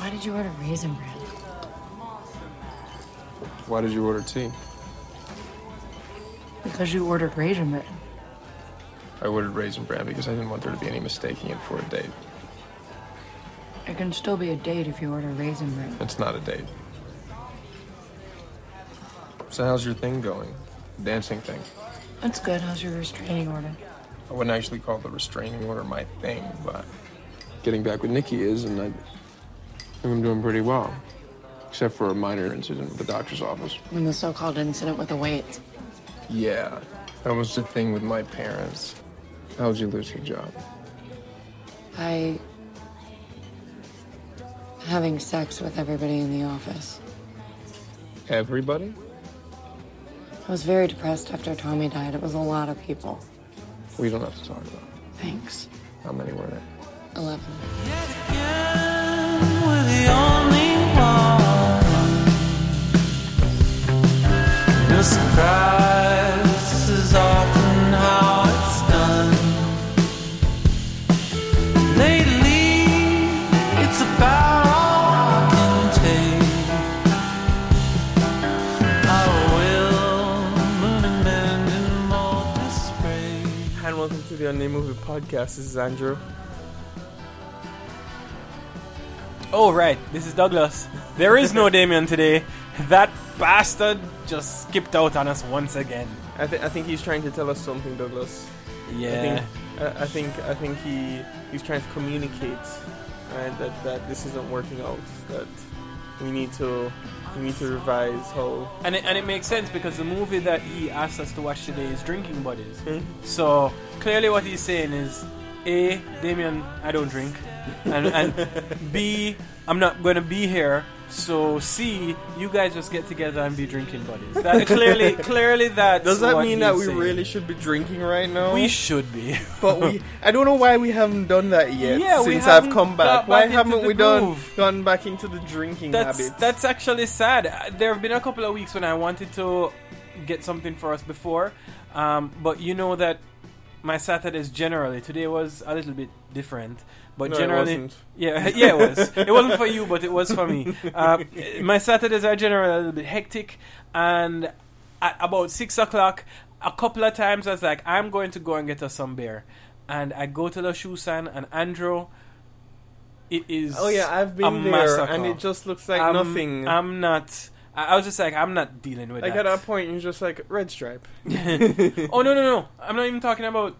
Why did you order Raisin Bran? Why did you order tea? Because you ordered Raisin Bran. I ordered Raisin Bran because I didn't want there to be any mistaking it for a date. It can still be a date if you order Raisin Bran. It's not a date. So how's your thing going? Dancing thing? That's good. How's your restraining order? I wouldn't actually call the restraining order my thing, but getting back with Nikki is, and I think I'm doing pretty well. Except for a minor incident with the doctor's office. And the so-called incident with the weights. Yeah, that was the thing with my parents. How'd you lose your job? Having sex with everybody in the office. Everybody? I was very depressed after Tommy died. It was a lot of people. We don't have to talk about it. Thanks. How many were there? 11. Yet again, we're the only one. No surprise, this is often how it's done. Lately, it's about all I can take. I will moon and mend in more display. And welcome to the Unnamed Movie Podcast. This is Andrew. Oh, right. This is Douglas. There is no Damien today. That bastard just skipped out on us once again. I think he's trying to tell us something, Douglas. Yeah. I think he's trying to communicate, right, that this isn't working out. That we need to revise how. And it makes sense because the movie that he asked us to watch today is Drinking Buddies. So clearly what he's saying is, A, Damien, I don't drink. And B, I'm not going to be here. So C, you guys just get together and be drinking buddies. That clearly that's Does that what mean that he's we saying. really should be drinking right now? We should be. But I don't know why we haven't done that yet. Yeah, we since haven't I've come back. got Why back into haven't the we groove. gone back into the drinking habits? That's actually sad. There have been a couple of weeks when I wanted to get something for us before, but you know that my Saturdays generally, today was a little bit different, but No, generally, it wasn't. yeah, it was. It wasn't for you, but it was for me. My Saturdays are generally a little bit hectic, and at about 6 o'clock, a couple of times I was like, I'm going to go and get us some beer, and I go to the shoe stand, and Andrew, it is. Oh yeah, I've a been there, massacre. and it just looks like nothing. I'm not. I was just like, I'm not dealing with Like that. at that point, you're just like red stripe. Oh no! I'm not even talking about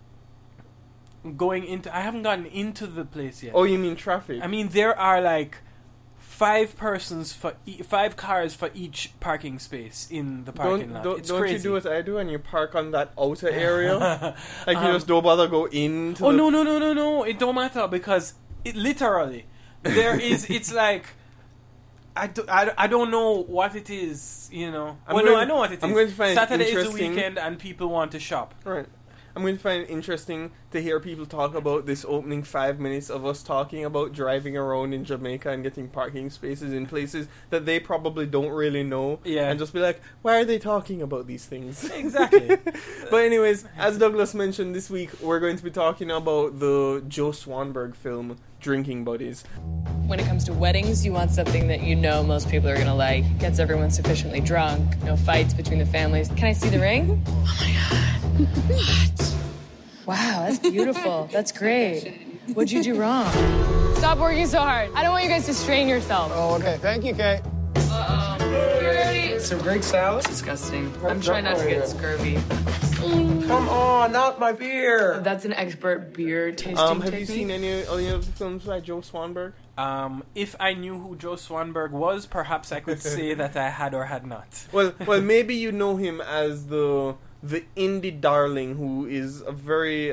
going into. I haven't gotten into the place yet. Oh, you mean traffic? I mean, there are like 5 persons for 5 cars for each parking space in the parking lot. It's don't crazy. you do what I do and you park on that outer area? Like you just don't bother go into. Oh no! It don't matter because it literally there is. It's like. I don't know what it is, you know. I know what it is. I'm going to find it Saturday is the interesting. weekend and people want to shop. Right. I'm going to find it interesting to hear people talk about this opening 5 minutes of us talking about driving around in Jamaica and getting parking spaces in places that they probably don't really know. Yeah. And just be like, why are they talking about these things? Exactly. But anyways, as Douglas mentioned, this week we're going to be talking about the Joe Swanberg film, Drinking Buddies. When it comes to weddings, you want something that you know most people are going to like. Gets everyone sufficiently drunk. No fights between the families. Can I see the ring? Oh my God. What? Wow, that's beautiful. That's great. What'd you do wrong? Stop working so hard. I don't want you guys to strain yourself. Oh, okay. Thank you, Kate. Some Greek salad? Disgusting. I'm trying not to get scurvy. Come on, not my beer. That's an expert beer tasting Have technique. you seen any of the films by Joe Swanberg? If I knew who Joe Swanberg was, perhaps I could say that I had or had not. Well, maybe you know him as the indie darling who is a very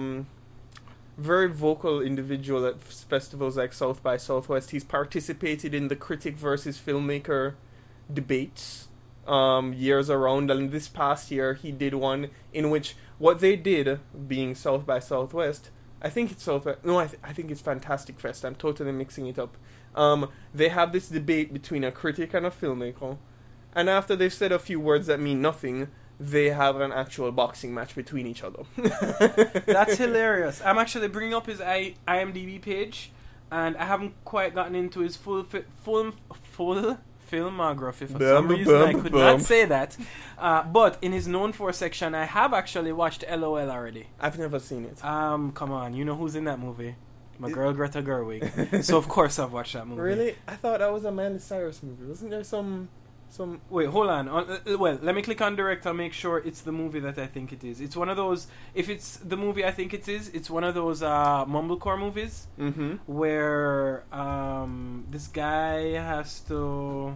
vocal individual at festivals like South by Southwest. He's participated in the critic versus filmmaker debates years around, and this past year he did one in which what they did, being South by Southwest, I think it's South by, no, I think it's Fantastic Fest. I'm totally mixing it up. They have this debate between a critic and a filmmaker, and after they've said a few words that mean nothing, they have an actual boxing match between each other. That's hilarious. I'm actually bringing up his IMDb page, and I haven't quite gotten into his full filmography. For Bum, some reason, bum, I could bum. not say that. But in his known for section, I have actually watched LOL already. I've never seen it. Come on, you know who's in that movie? My girl Greta Gerwig. So of course I've watched that movie. Really? I thought that was a Miley Cyrus movie. Wasn't there some? Wait, hold on. Well, let me click on direct and make sure it's the movie that I think it is. It's one of those. If it's the movie I think it is, it's one of those mumblecore movies where this guy has to.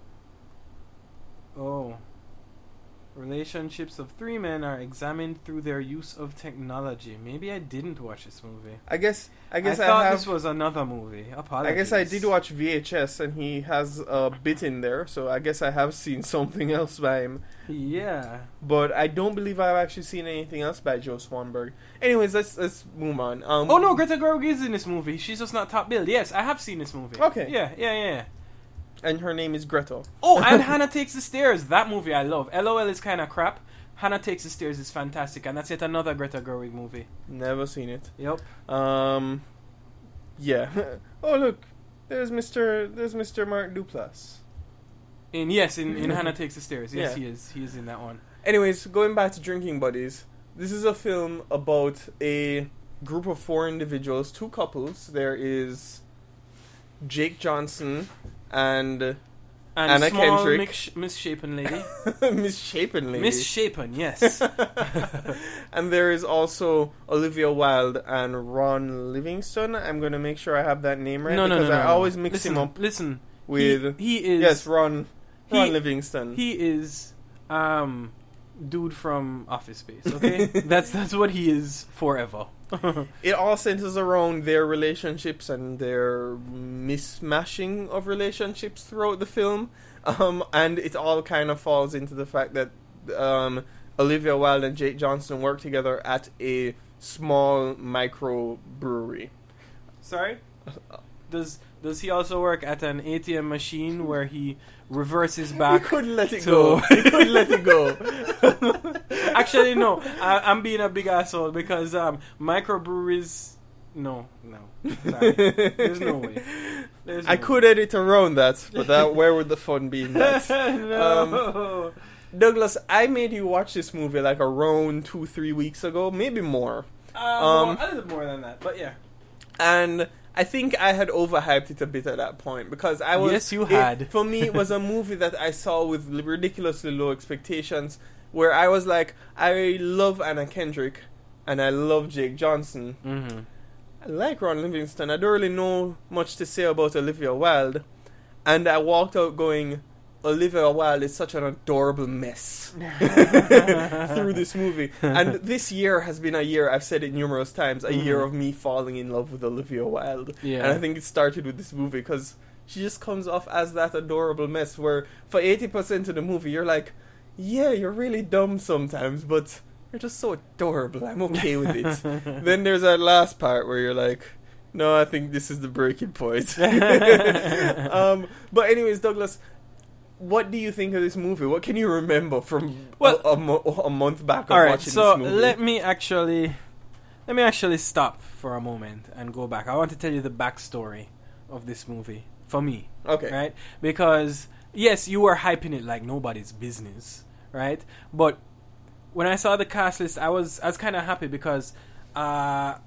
Relationships of three men are examined through their use of technology. Maybe I didn't watch this movie. I guess I thought this was another movie. Apologies. I guess I did watch VHS, and he has a bit in there, so I guess I have seen something else by him. Yeah. But I don't believe I've actually seen anything else by Joe Swanberg. Anyways, let's move on. Oh no, Greta Gerwig is in this movie. She's just not top billed. Yes, I have seen this movie. Okay. Yeah. And her name is Greta. Oh, and Hannah Takes the Stairs. That movie I love. LOL is kind of crap. Hannah Takes the Stairs is fantastic, and that's yet another Greta Gerwig movie. Never seen it. Yep. Yeah. Oh look, there's Mr. Mark Duplass. In Hannah Takes the Stairs. Yes, Yeah. he is. He is in that one. Anyways, going back to Drinking Buddies, this is a film about a group of 4 individuals, 2 couples. There is Jake Johnson and Anna small Kendrick. misshapen lady. Misshapen lady. Misshapen, yes. And there is also Olivia Wilde and Ron Livingston. I'm going to make sure I have that name right, because I always mix him up Listen, with... he is... Yes, Ron Livingston. He is dude from Office Space, okay? that's what he is forever. It all centers around their relationships and their mismashing of relationships throughout the film, and it all kind of falls into the fact that Olivia Wilde and Jake Johnson work together at a small micro brewery. Sorry? Does he also work at an ATM machine where he reverses back? He couldn't let it go. He couldn't let it go. Actually, no. I'm being a big asshole because microbreweries... No. Sorry. There's no way. I could edit around that, but where would the fun be in that? No. Douglas, I made you watch this movie like around 2-3 weeks ago, maybe more. A little more than that, but yeah. And I think I had overhyped it a bit at that point because I was... Yes, you had. For me, it was a movie that I saw with ridiculously low expectations, where I was like, I love Anna Kendrick and I love Jake Johnson. Mm-hmm. I like Ron Livingston. I don't really know much to say about Olivia Wilde. And I walked out going, Olivia Wilde is such an adorable mess through this movie. And this year has been a year, I've said it numerous times, a year of me falling in love with Olivia Wilde. Yeah. And I think it started with this movie because she just comes off as that adorable mess where for 80% of the movie you're like, yeah, you're really dumb sometimes, but you're just so adorable. I'm okay with it. Then there's that last part where you're like, no, I think this is the breaking point. But anyways, Douglas, what do you think of this movie? What can you remember from a month back of watching this movie? Let me actually stop for a moment and go back. I want to tell you the backstory of this movie for me. Okay. Right? Because yes, you were hyping it like nobody's business, right? But when I saw the cast list, I was kind of happy because up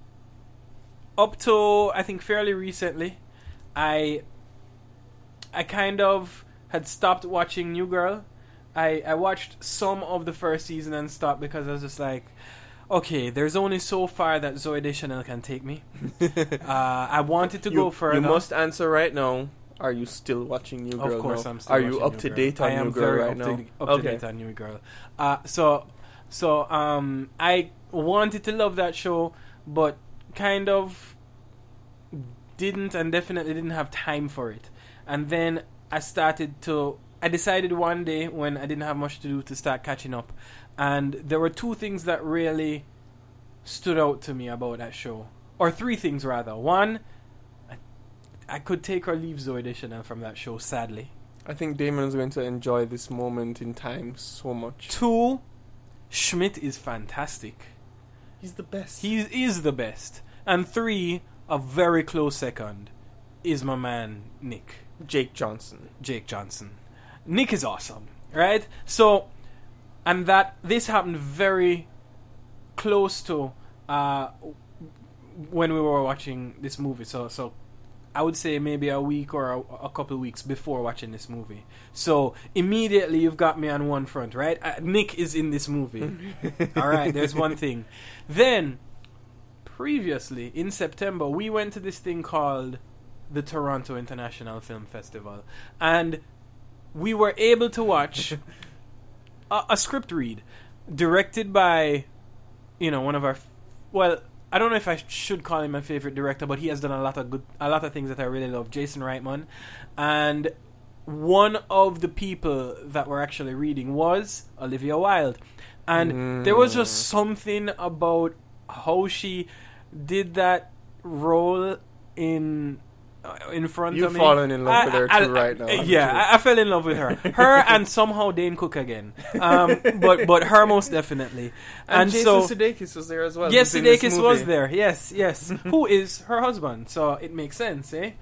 to I think fairly recently, I kind of had stopped watching New Girl. I watched some of the first season and stopped because I was just like, okay, there's only so far that Zooey Deschanel can take me. I wanted to go further. You must answer right now. Are you still watching New Girl? Of course, now? I'm still Are watching you up New to Girl. date on New Girl right now? Up to date on New Girl. So I wanted to love that show, but kind of didn't, and definitely didn't have time for it. And then I decided one day when I didn't have much to do to start catching up. And there were 2 things that really stood out to me about that show. Or 3 things, rather. One, I could take or leave Zooey Deschanel from that show, sadly. I think Damon is going to enjoy this moment in time so much. 2, Schmidt is fantastic. He's the best. He is the best. And 3, a very close second is my man Nick. Jake Johnson. Nick is awesome, right? So, and that this happened very close to when we were watching this movie. So I would say maybe a week or a couple of weeks before watching this movie. So immediately you've got me on one front, right? Nick is in this movie. All right, there's one thing. Then, previously, in September, we went to this thing called the Toronto International Film Festival. And we were able to watch a script read directed by, one of our... Well, I don't know if I should call him my favorite director, but he has done a lot of things that I really love. Jason Reitman. And one of the people that we're actually reading was Olivia Wilde. And there was just something about how she did that role in front of me. You've fallen in love with her too right now. Yeah, I fell in love with her. Her and somehow Dane Cook again. But her most definitely. And Jason Sudeikis was there as well. Yes, Sudeikis was there. Yes. Who is her husband. So it makes sense, eh?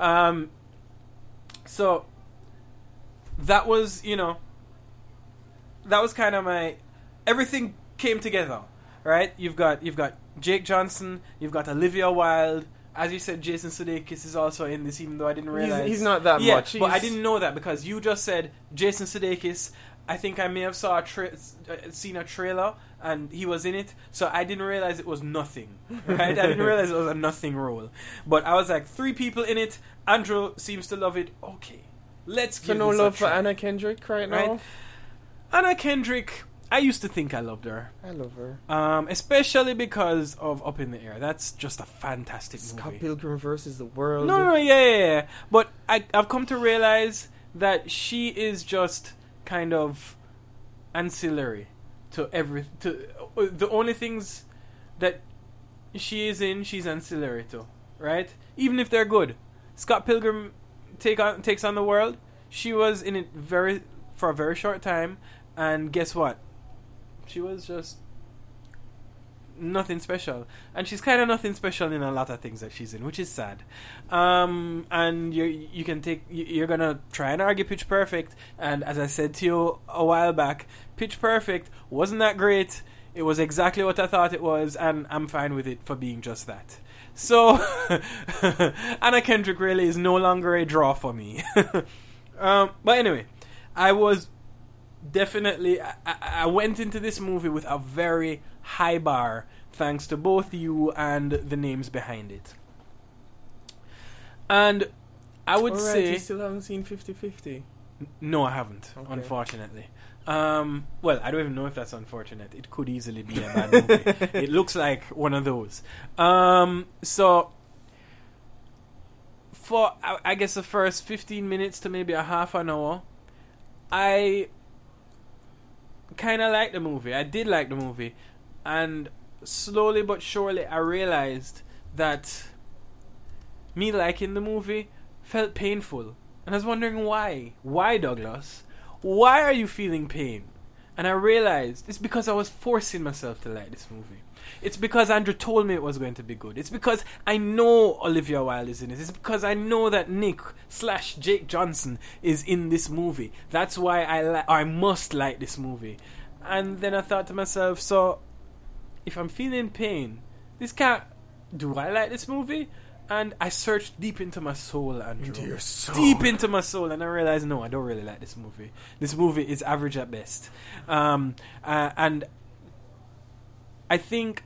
So that was, that was kind of my... Everything came together, right? You've got Jake Johnson, you've got Olivia Wilde. As you said, Jason Sudeikis is also in this, even though I didn't realize... He's not that much. But I didn't know that because you just said Jason Sudeikis. I think I may have seen a trailer and he was in it, so I didn't realize it was nothing, right? I didn't realize it was a nothing role. But I was like, 3 people in it. Andrew seems to love it. Okay, let's give no this love a try. for Anna Kendrick right now? Anna Kendrick... I used to think I loved her. I love her. Especially because of Up in the Air. That's just a fantastic movie. Scott Pilgrim versus the World. No, yeah. But I've come to realize that she is just kind of ancillary to the only things that she is in, she's ancillary to, right? Even if they're good. Scott Pilgrim takes on the World. She was in it for a very short time, and guess what? She was just nothing special, and she's kind of nothing special in a lot of things that she's in, which is sad. And you're gonna try and argue Pitch Perfect, and as I said to you a while back, Pitch Perfect wasn't that great. It was exactly what I thought it was, and I'm fine with it for being just that. So Anna Kendrick really is no longer a draw for me. But anyway, I was definitely I went into this movie with a very high bar, thanks to both you and the names behind it. And I would say... You still haven't seen 50-50? No, I haven't, okay. Unfortunately. Well, I don't even know if that's unfortunate. It could easily be a bad movie. It looks like one of those. So, for, I guess, the first 15 minutes to maybe a half an hour, I kind of liked the movie. I did like the movie. And slowly but surely, I realized that me liking the movie felt painful. And I was wondering why. Why, Douglas? Why are you feeling pain? And I realized it's because I was forcing myself to like this movie. It's because Andrew told me it was going to be good. It's because I know Olivia Wilde is in it. It's because I know that Nick/Jake Johnson is in this movie. That's why I must like this movie. And then I thought to myself, so if I'm feeling pain, do I like this movie? And I searched deep into my soul, Andrew. Into your soul. Deep into my soul. And I realized, no, I don't really like this movie. This movie is average at best. And I think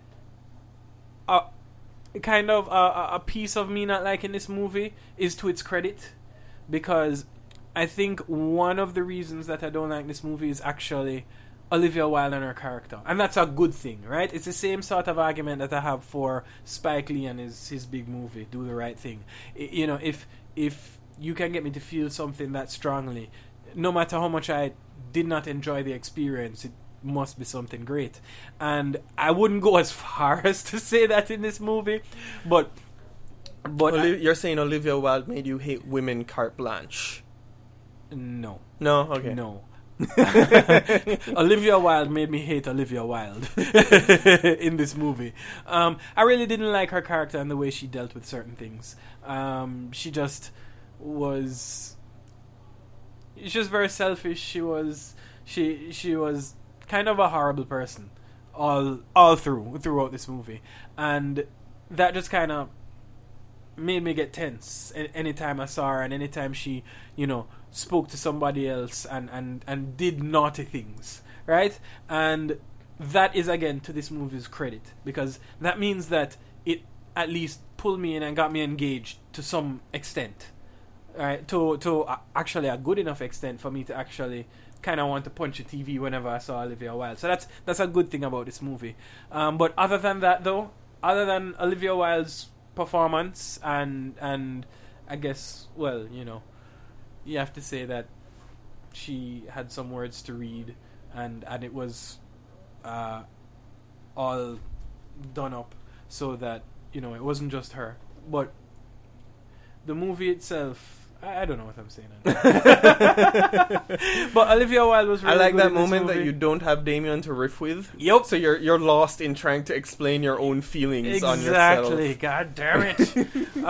a piece of me not liking this movie is to its credit. Because I think one of the reasons that I don't like this movie is actually Olivia Wilde and her character. And that's a good thing, right? It's the same sort of argument that I have for Spike Lee and his big movie, Do the Right Thing. You know, if you can get me to feel something that strongly, no matter how much I did not enjoy the experience, it must be something great. And I wouldn't go as far as to say that in this movie, but you're saying Olivia Wilde made you hate women carte blanche? No. No? Okay. No. Olivia Wilde made me hate Olivia Wilde in this movie. I really didn't like her character and the way she dealt with certain things. She just was. She's just very selfish. She was kind of a horrible person all throughout this movie, and that just kind of made me get tense anytime I saw her, and anytime she, spoke to somebody else and did naughty things, right? And that is, again, to this movie's credit, because that means that it at least pulled me in and got me engaged to some extent, right? To actually a good enough extent for me to actually kind of want to punch a TV whenever I saw Olivia Wilde. So that's a good thing about this movie. But other than that, though, other than Olivia Wilde's performance and I guess, well, you have to say that she had some words to read and it was all done up so that it wasn't just her. But the movie itself, I don't know what I'm saying. But Olivia Wilde was really I like good that in this moment movie. that you don't have Damien to riff with. Yep. So you're lost in trying to explain your own feelings on yourself. Exactly. God damn it.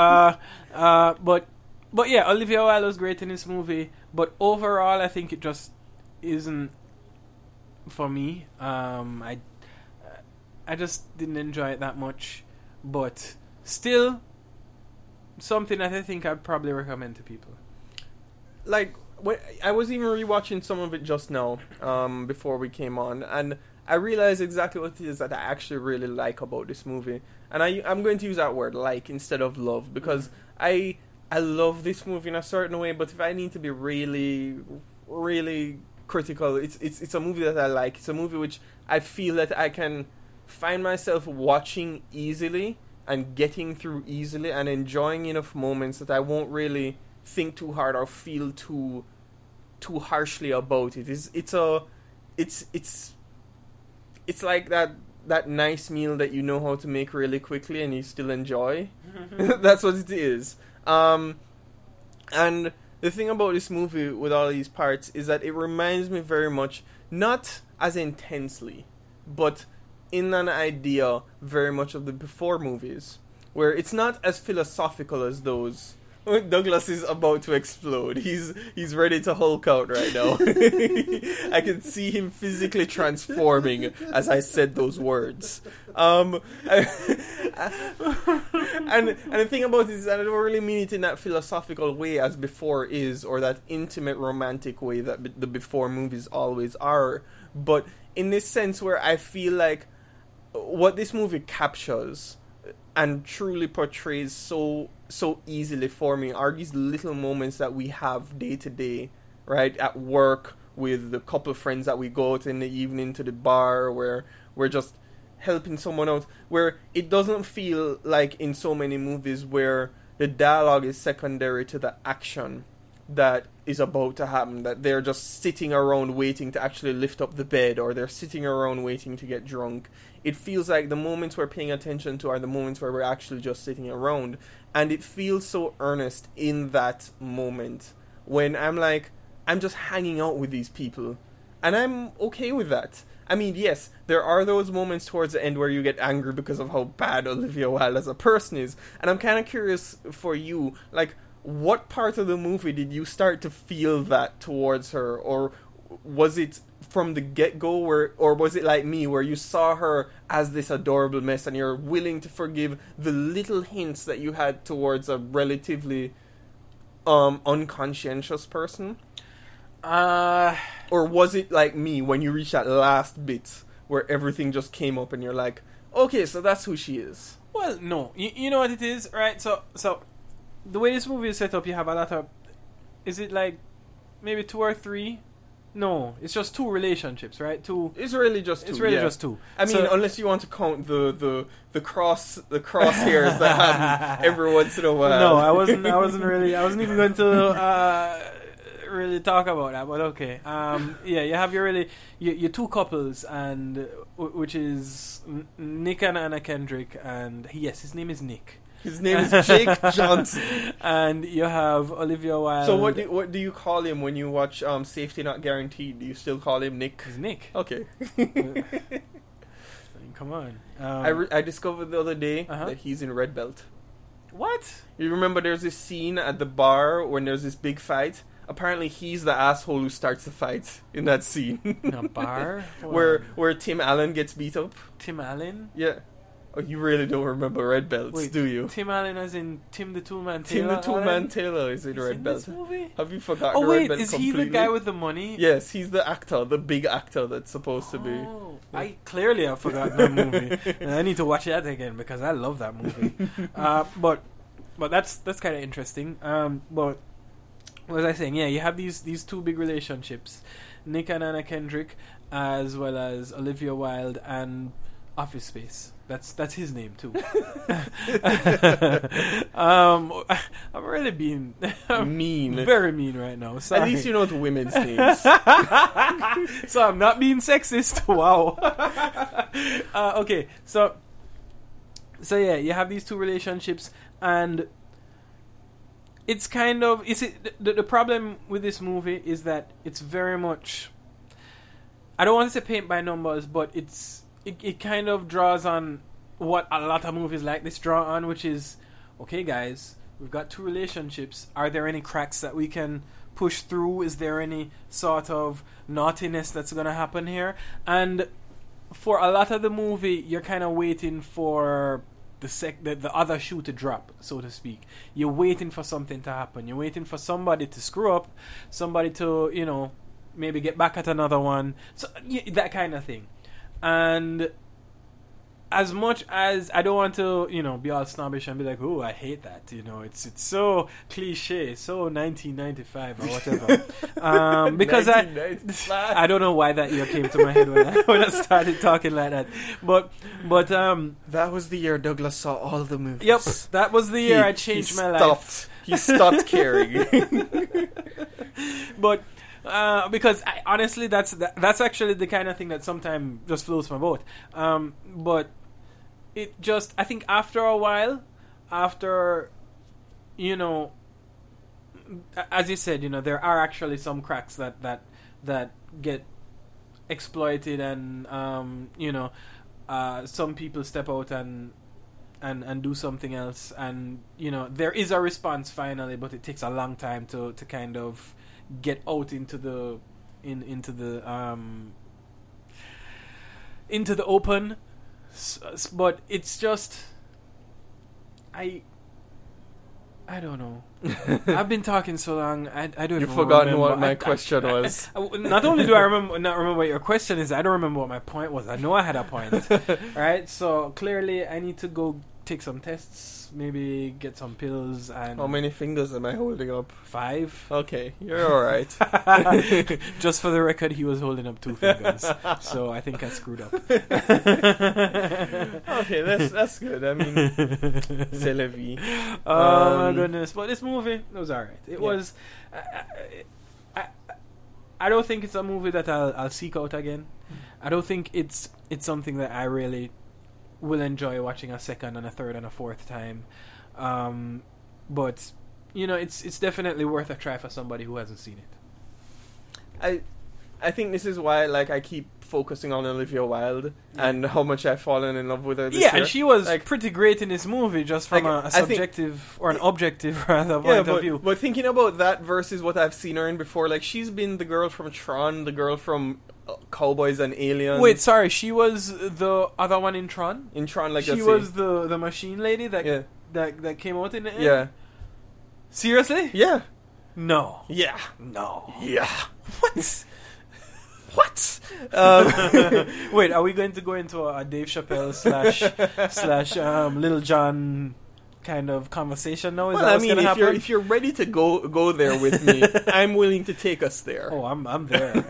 But yeah, Olivia Wilde was great in this movie. But overall, I think it just isn't for me. I just didn't enjoy it that much. But still, something that I think I'd probably recommend to people. Like, I was even rewatching some of it just now, before we came on, and I realized exactly what it is that I actually really like about this movie. And I'm going to use that word, like, instead of love, because I love this movie in a certain way, but if I need to be really, really critical, it's a movie that I like. It's a movie which I feel that I can find myself watching easily and getting through easily and enjoying enough moments that I won't really think too hard or feel too harshly about it. It's like that nice meal that you know how to make really quickly and you still enjoy. That's what it is. And the thing about this movie with all these parts is that it reminds me very much, not as intensely, but in an idea very much of the before movies, where it's not as philosophical as those. Douglas is about to explode. He's ready to Hulk out right now. I can see him physically transforming as I said those words. And the thing about it is that I don't really mean it in that philosophical way as before is, or that intimate romantic way that the before movies always are, but in this sense where I feel like what this movie captures and truly portrays so easily for me are these little moments that we have day to day, right? At work, with the couple of friends that we go out in the evening to the bar, where we're just helping someone out, where it doesn't feel like in so many movies where the dialogue is secondary to the action that is about to happen, that they're just sitting around waiting to actually lift up the bed, or they're sitting around waiting to get drunk. It feels like the moments we're paying attention to are the moments where we're actually just sitting around, and it feels so earnest in that moment when I'm like, I'm just hanging out with these people, and I'm okay with that. I mean, yes, there are those moments towards the end where you get angry because of how bad Olivia Wilde as a person is, and I'm kind of curious for you, like, what part of the movie did you start to feel that towards her, or was it from the get-go, or was it like me, where you saw her as this adorable mess and you're willing to forgive the little hints that you had towards a relatively unconscientious person? Or was it like me when you reached that last bit where everything just came up and you're like, okay, so that's who she is? Well, no. You know what it is, right? So the way this movie is set up, you have a lot of... Is it like maybe 2 or 3? No, it's just 2 relationships, right? 2. It's really just 2. It's really yeah. just 2. I mean, unless you want to count the crosshairs that happen every once in a while. No, I wasn't even going to really talk about that, but okay. Yeah, you have your 2 couples, and which is Nick and Anna Kendrick, and yes, his name is Nick. His name is Jake Johnson. And you have Olivia Wilde. So what do you call him when you watch Safety Not Guaranteed? Do you still call him Nick? He's Nick. Okay. Come on. I discovered the other day Uh-huh. that he's in Red Belt. What? You remember there's this scene at the bar when there's this big fight? Apparently he's the asshole who starts the fight in that scene. In a bar? where Tim Allen gets beat up. Tim Allen? Yeah. Oh, you really don't remember Red Belts, Wait, do you? Tim Allen as in Tim the Toolman Tim Taylor? the Toolman Allen? Taylor is in He's Red in Belt. this movie? Have you forgotten Oh the Red wait, Belt is completely? he the guy with the money? Yes, he's the actor, the big actor that's supposed to be. Oh, I clearly have forgotten that movie. And I need to watch that again because I love that movie. But that's kind of interesting. But what was I saying? Yeah, you have these two big relationships, Nick and Anna Kendrick, as well as Olivia Wilde and Office Space. That's his name too. I'm really being Mean. very mean right now. Sorry. At least you know the women's names. So I'm not being sexist. Wow. Okay, so yeah, you have these two relationships, and it's kind of the problem with this movie is that it's very much, I don't want to say paint by numbers, but it kind of draws on what a lot of movies like this draw on, which is, okay guys, we've got two relationships. Are there any cracks that we can push through? Is there any sort of naughtiness that's going to happen here? And for a lot of the movie, you're kind of waiting for the other shoe to drop, so to speak. You're waiting for something to happen. You're waiting for somebody to screw up, somebody to, maybe get back at another one. So that kind of thing. And as much as I don't want to, be all snobbish and be like, oh, I hate that, it's so cliche, so 1995 or whatever. Because I don't know why that year came to my head when I started talking like that. But that was the year Douglas saw all the movies. Yep, that was the year I changed my life. He stopped caring. But because honestly, that's actually the kind of thing that sometimes just floats my boat. But it just, I think after a while, as you said, there are actually some cracks that get exploited, and some people step out and do something else, and there is a response finally, but it takes a long time to kind of get out into the open. But it's just, I don't know. I've been talking so long. I don't. You've forgotten what my question was. Not only do I not remember what your question is, I don't remember what my point was. I know I had a point. Right? So clearly, I need to go take some tests, maybe get some pills. And how many fingers am I holding up? 5. Okay, you're all right. Just for the record, he was holding up 2 fingers, so I think I screwed up. Okay, that's good. I mean, c'est la vie. Oh my goodness! But this movie was alright. It was. I don't think it's a movie that I'll seek out again. I don't think it's something that I really will enjoy watching a second and a third and a fourth time. But it's definitely worth a try for somebody who hasn't seen it. I think this is why I keep focusing on Olivia Wilde and how much I've fallen in love with her this year. And she was pretty great in this movie, just from a subjective or an objective rather point of view. But thinking about that versus what I've seen her in before, she's been the girl from Tron, the girl from Cowboys and Aliens. Wait, sorry, she was the other one in Tron? In Tron, she was the machine lady that came out in the end? Yeah. Seriously? Yeah. No. Yeah. No. Yeah. What? What? Wait, are we going to go into a Dave Chappelle slash Little John kind of conversation now? Well, I mean, if you're ready to go there with me, I'm willing to take us there. Oh, I'm there.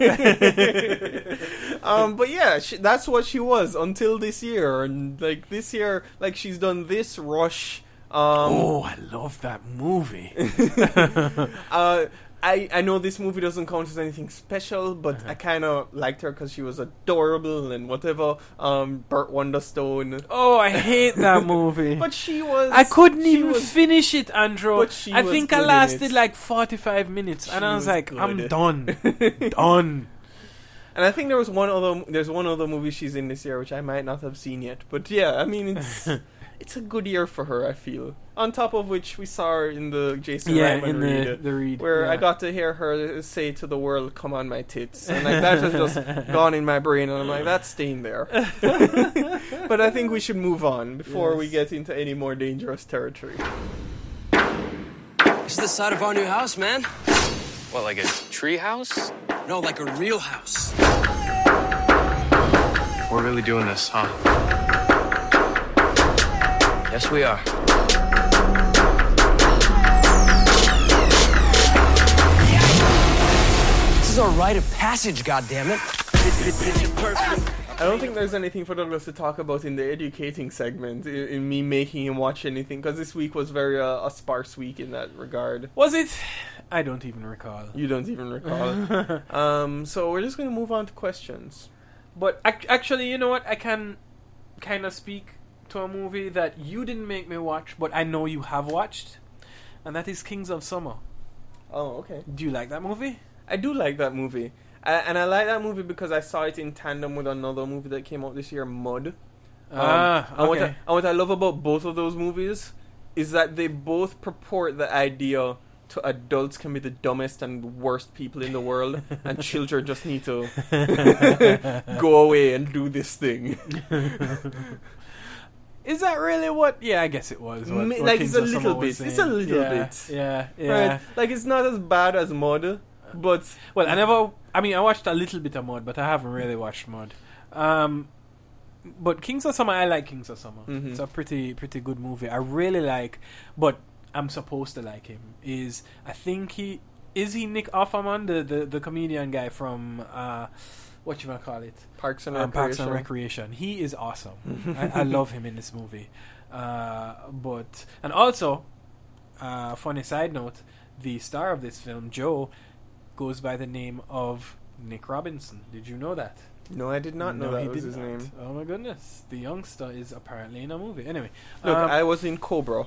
But yeah, that's what she was until this year, and this year, she's done this Rush. I love that movie. I know this movie doesn't count as anything special, but I kind of liked her because she was adorable and whatever. Burt Wonderstone. Oh, I hate that movie. But she was... I couldn't even finish it, Andrew. But she I was think good I in lasted it. like 45 minutes, and I was like, good. I'm done. Done. And I think there's one other movie she's in this year which I might not have seen yet. But yeah, I mean it's a good year for her, I feel. On top of which we saw her in the Jason Reitman in read, the read, where yeah. I got to hear her say to the world, "Come on, my tits," and like that has just gone in my brain, and I'm like, that's staying there. But I think we should move on before we get into any more dangerous territory. This is the side of our new house, man. What, like a tree house? No, like a real house. We're really doing this, huh? Yes, we are. This is our rite of passage, goddammit. I don't think there's anything for Douglas to talk about in the educating segment, in me making him watch anything, because this week was very a sparse week in that regard. Was it? I don't even recall. You don't even recall. So we're just going to move on to questions. But actually, you know what? I can kind of speak to a movie that you didn't make me watch, but I know you have watched, and that is Kings of Summer. Oh, okay. Do you like that movie? I do like that movie. And I like that movie because I saw it in tandem with another movie that came out this year, Mud. Okay. And what I love about both of those movies is that they both purport the idea to adults can be the dumbest and worst people in the world, and children just need to go away and do this thing. Is that really what? Yeah, I guess it was. What Like, Kings it's a of little Summer bit. was It's a saying. little Yeah, bit. Yeah. Right? Like, it's not as bad as Mud, but... Well, I watched a little bit of Mud, but I haven't really watched Mud. But Kings of Summer, I like Kings of Summer. Mm-hmm. It's a pretty good movie. I really like, but I'm supposed to like him. I think he Nick Offerman, the comedian guy from what you might call it, Parks and Recreation. He is awesome. I love him in this movie. And also, funny side note, the star of this film, Joe, goes by the name of Nick Robinson. Did you know that? No, I did not know that was his name. Oh my goodness. The youngster is apparently in a movie. Anyway. Look, I was in Cobra.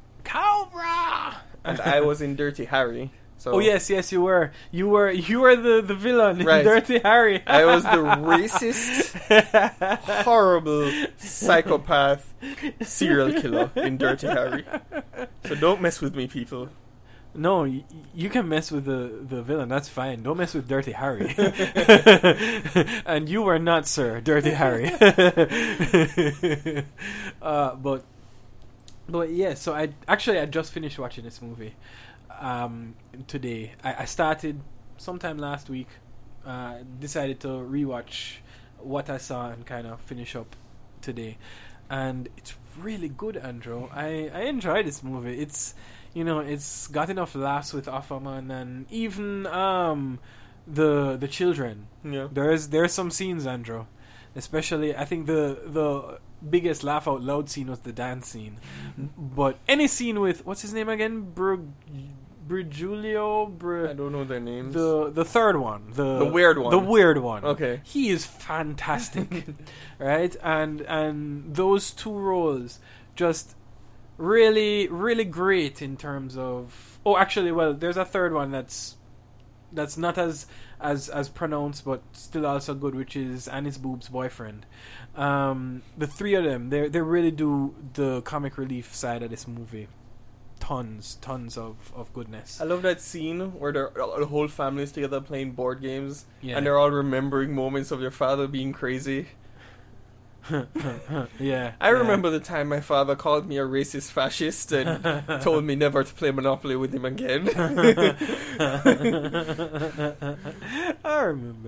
And I was in Dirty Harry. So oh yes, you were. You were the villain right. in Dirty Harry. I was the racist, horrible psychopath serial killer in Dirty Harry. So don't mess with me, people. No, you can mess with the villain. That's fine. Don't mess with Dirty Harry. And you were not, sir, Dirty Harry. But yeah. So I just finished watching this movie today. I started sometime last week. Decided to rewatch what I saw and kind of finish up today, and it's really good, Andrew. I enjoy this movie. It's it's got enough laughs with Offerman and even the children. Yeah. There's some scenes, Andrew. Especially, I think the biggest laugh out loud scene was the dance scene. But any scene with what's his name again? Brigulio. I don't know their names. The third one, the weird one. The weird one. Okay. He is fantastic, right? And those two roles just really, really great in terms of. Oh, actually, well, there's a third one that's not as pronounced, but still also good, which is Anis Boob's boyfriend. The three of them, they really do the comic relief side of this movie. Tons of goodness. I love that scene where the whole family is together playing board games, Yeah. and they're all remembering moments of their father being crazy. Yeah. I remember the time my father called me a racist fascist and told me never to play Monopoly with him again. I remember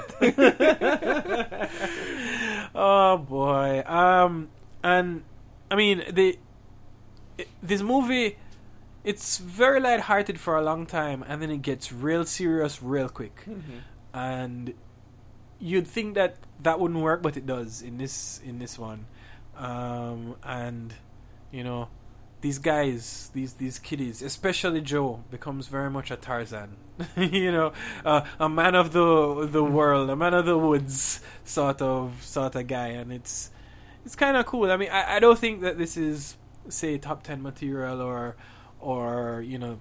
that. Oh boy. And I mean this movie, it's very lighthearted for a long time, and then it gets real serious real quick. Mm-hmm. And you'd think that wouldn't work, but it does in this one. And these guys, these kiddies, especially Joe, becomes very much a Tarzan. You know, a man of the world, a man of the woods sort of guy, and it's kind of cool. I mean, I don't think that this is, say, top 10 material or you know,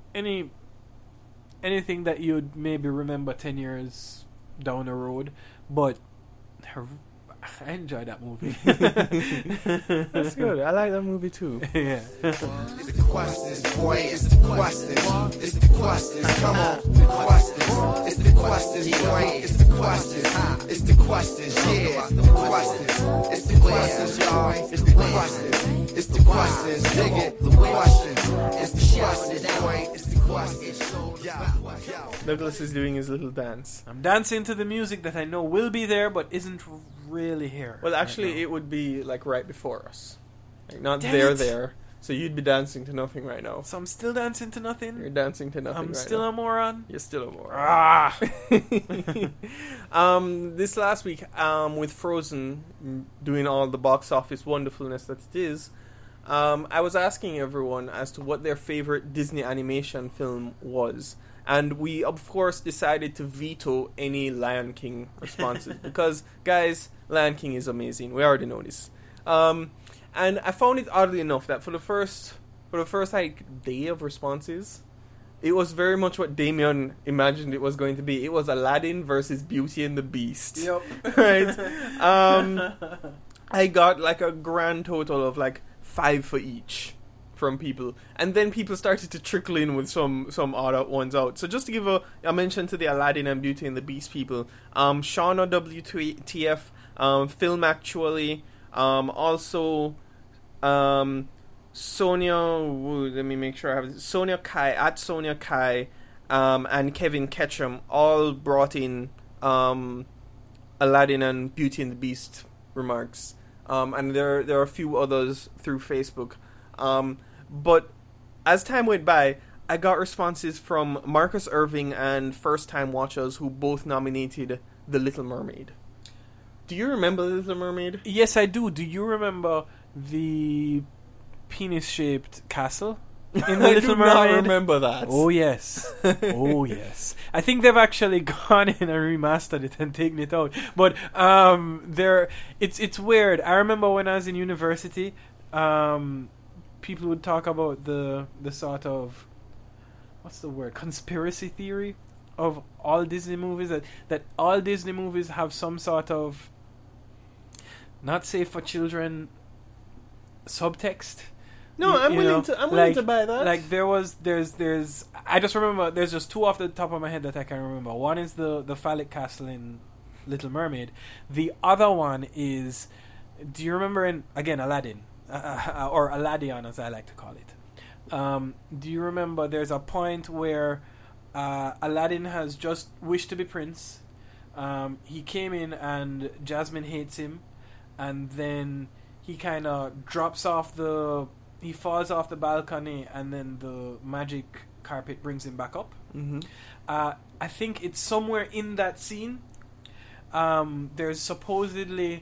anything that you'd maybe remember 10 years down the road, but I enjoyed that movie. That's good. I like that movie too. Yeah. It's the questions, boy. It's the questions. It's the questions. Come on, the questions. It's the questions, boy. It's the questions. It's the questions. Yeah, the questions. It's the questions, y'all. It's the questions. It's the questions. Dig it. The questions. It's the questions, boy. It's the questions. Yeah. Douglas is doing his little dance. I'm dancing to the music that I know will be there, but isn't really here. Well, actually, right now. it would be like right before us, like not Damn there it. there. So you'd be dancing to nothing right now. So I'm still dancing to nothing. You're dancing to nothing. I'm right still now. a moron. You're still a moron. Ah. This last week, with Frozen doing all the box office wonderfulness that it is, I was asking everyone as to what their favorite Disney animation film was. And we, of course, decided to veto any Lion King responses. Because, guys, Lion King is amazing. We already know this. And I found it oddly enough that for the first like day of responses, it was very much what Damien imagined it was going to be. It was Aladdin versus Beauty and the Beast. Yep. Right? I got like a grand total of like 5 for each from people, and then people started to trickle in with some odd ones out. So just to give a mention to the Aladdin and Beauty and the Beast people, Shauna WTF, Film Actually, also Sonia, let me make sure I have it, Sonia Kai, at Sonia Kai, and Kevin Ketchum all brought in Aladdin and Beauty and the Beast remarks, and there are a few others through Facebook. But as time went by, I got responses from Marcus Irving and First Time Watchers, who both nominated The Little Mermaid. Do you remember The Little Mermaid? Yes, I do. Do you remember the penis-shaped castle in The Little Mermaid? I do not remember that. Oh, yes. Oh, yes. I think they've actually gone in and remastered it and taken it out. But it's weird. I remember when I was in university, people would talk about the sort of, what's the word, conspiracy theory of all Disney movies, that all Disney movies have some sort of not safe for children subtext. No, I'm willing to buy that. Like there's I just remember there's just two off the top of my head that I can remember. One is the phallic castle in Little Mermaid. The other one is, do you remember in, again, Aladdin? Or Aladion, as I like to call it. Do you remember there's a point where Aladdin has just wished to be prince. He came in and Jasmine hates him, and then he kind of he falls off the balcony, and then the magic carpet brings him back up. Mm-hmm. I think it's somewhere in that scene. There's supposedly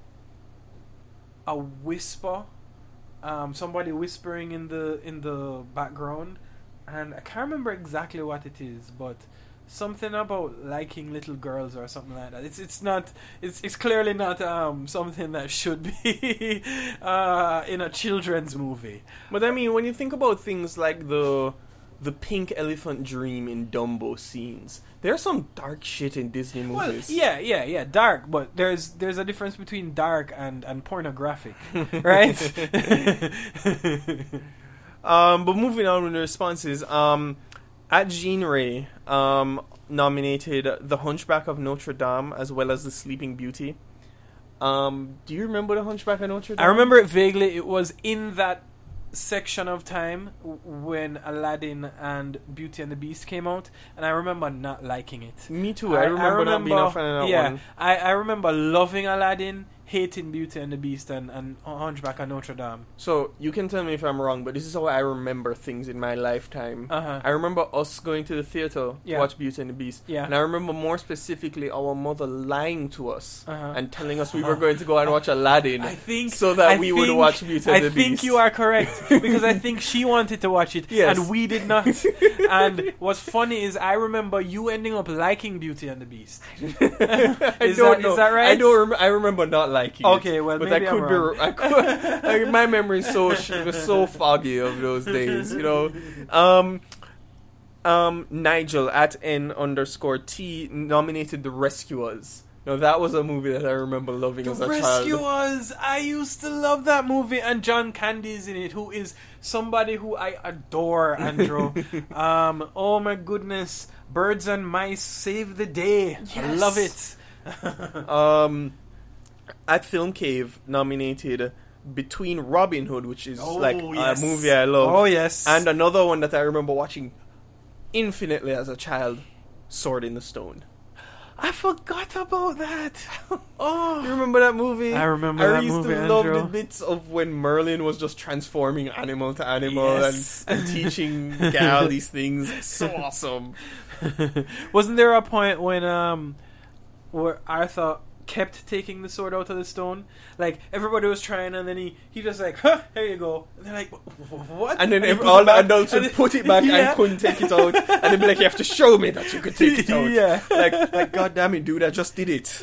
a whisper. Somebody whispering in the background, and I can't remember exactly what it is, but something about liking little girls or something like that. It's clearly not something that should be in a children's movie. But I mean, when you think about things like the pink elephant dream in Dumbo scenes, there's some dark shit in Disney movies. Well, yeah, dark, but there's a difference between dark and pornographic, right? But moving on with the responses, at Jean Ray nominated The Hunchback of Notre Dame as well as The Sleeping Beauty. Do you remember The Hunchback of Notre Dame? I remember it vaguely. It was in that section of time when Aladdin and Beauty and the Beast came out, and I remember not liking it. Me too. I remember not being a fan of that one. I remember loving Aladdin, hating Beauty and the Beast and Hunchback of Notre Dame. So you can tell me if I'm wrong, but this is how I remember things in my lifetime. Uh-huh. I remember us going to the theater to watch Beauty and the Beast. Yeah. And I remember more specifically our mother lying to us Uh-huh. and telling us we were going to go and watch Aladdin. I think so that I we think- would watch Beauty and the I think Beast. you are correct because I think she wanted to watch it Yes. and we did not. And what's funny is I remember you ending up liking Beauty and the Beast. I don't know. Is that right? I don't. I remember not liking it. Okay, well, but maybe I could I'm be. wrong. I could. Like, my memory is so was so foggy of those days. You know. Nigel at N_T nominated The Rescuers. Now that was a movie that I remember loving as a child. Rescuers! I used to love that movie, and John Candy is in it, who is somebody who I adore, Andrew. Oh my goodness. Birds and Mice Save the Day. I Yes. love it. At Film Cave nominated Between Robin Hood, which is like yes. a movie I love. Oh, yes. And another one that I remember watching infinitely as a child, Sword in the Stone. I forgot about that. Oh, You remember that movie? I remember that used movie, to love Andrew. the bits of when Merlin was just transforming animal to animal Yes. and teaching Gal these things. So awesome. Wasn't there a point when where Arthur kept taking the sword out of the stone? Like everybody was trying, and then he just like, huh, here you go. And they're like, what? And then he puts all it the back, adults and would then- put it back Yeah. and couldn't take it out. And they'd be like, you have to show me that you could take it out. Yeah. Like God damn it, dude, I just did it.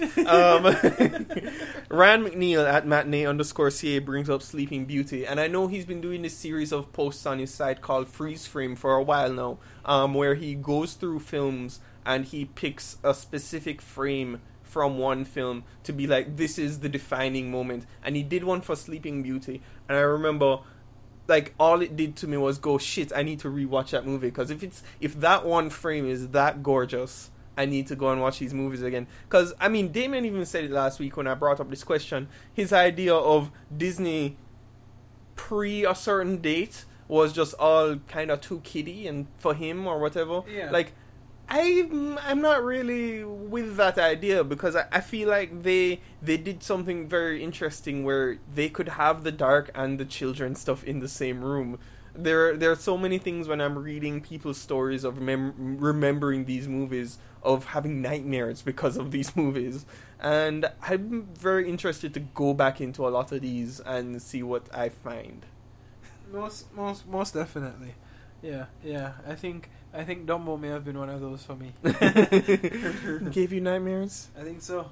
Rand McNeil at matinee_CA brings up Sleeping Beauty. And I know he's been doing this series of posts on his site called Freeze Frame for a while now, where he goes through films and he picks a specific frame from one film to be like, this is the defining moment. And he did one for Sleeping Beauty, and I remember like all it did to me was go, shit, I need to rewatch that movie, because if that one frame is that gorgeous, I need to go and watch these movies again. Because I mean, Damien even said it last week when I brought up this question. His idea of Disney pre a certain date was just all kind of too kiddie and for him or whatever. Yeah. Like, I'm not really with that idea, because I feel like they did something very interesting where they could have the dark and the children stuff in the same room. There are so many things when I'm reading people's stories of remembering these movies, of having nightmares because of these movies, and I'm very interested to go back into a lot of these and see what I find. Most definitely. Yeah. I think Dumbo may have been one of those for me. Gave you nightmares? I think so.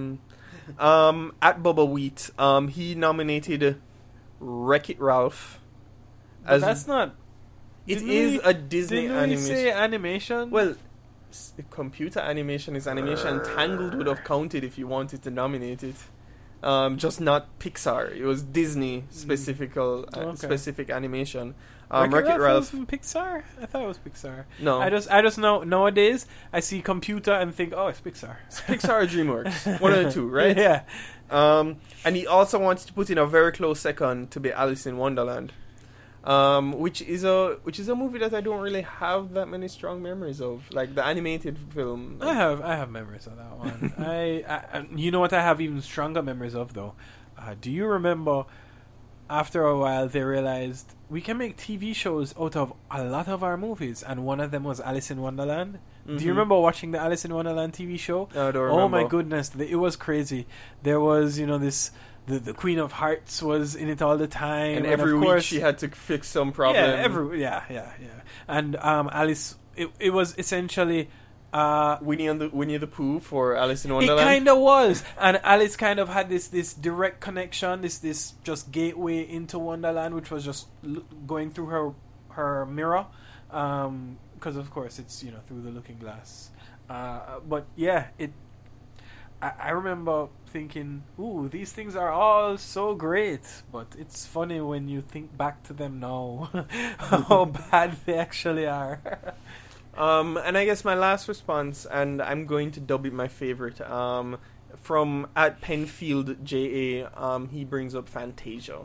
At Bubba Wheat, he nominated Wreck-It Ralph. But that's not. It is a Disney didn't animation. we say animation? Well, computer animation is animation. Tangled would have counted if you wanted to nominate it. Just not Pixar. It was Disney specific animation. Wreck-It Ralph was from Pixar? I thought it was Pixar. No. I just know nowadays I see computer and think, oh, it's Pixar. It's Pixar or DreamWorks. One of the two, right? Yeah. And he also wanted to put in a very close second to be Alice in Wonderland. Which is a movie that I don't really have that many strong memories of, like the animated film. I have memories of that one. I you know what I have even stronger memories of though. Do you remember? After a while, they realized we can make TV shows out of a lot of our movies, and one of them was Alice in Wonderland. Mm-hmm. Do you remember watching the Alice in Wonderland TV show? No, I don't Oh my remember. goodness, it was crazy. There was, this. The Queen of Hearts was in it all the time, And every of week course, she had to fix some problem. Yeah. And Alice, it was essentially Winnie the Pooh for Alice in it Wonderland. kind of was, and Alice kind of had this direct connection, this just gateway into Wonderland, which was just going through her mirror, because of course it's through the looking glass. But yeah, I remember thinking, ooh, these things are all so great, but it's funny when you think back to them now, how bad they actually are. And I guess my last response, and I'm going to dub it my favorite, from at Penfield JA, he brings up Fantasia.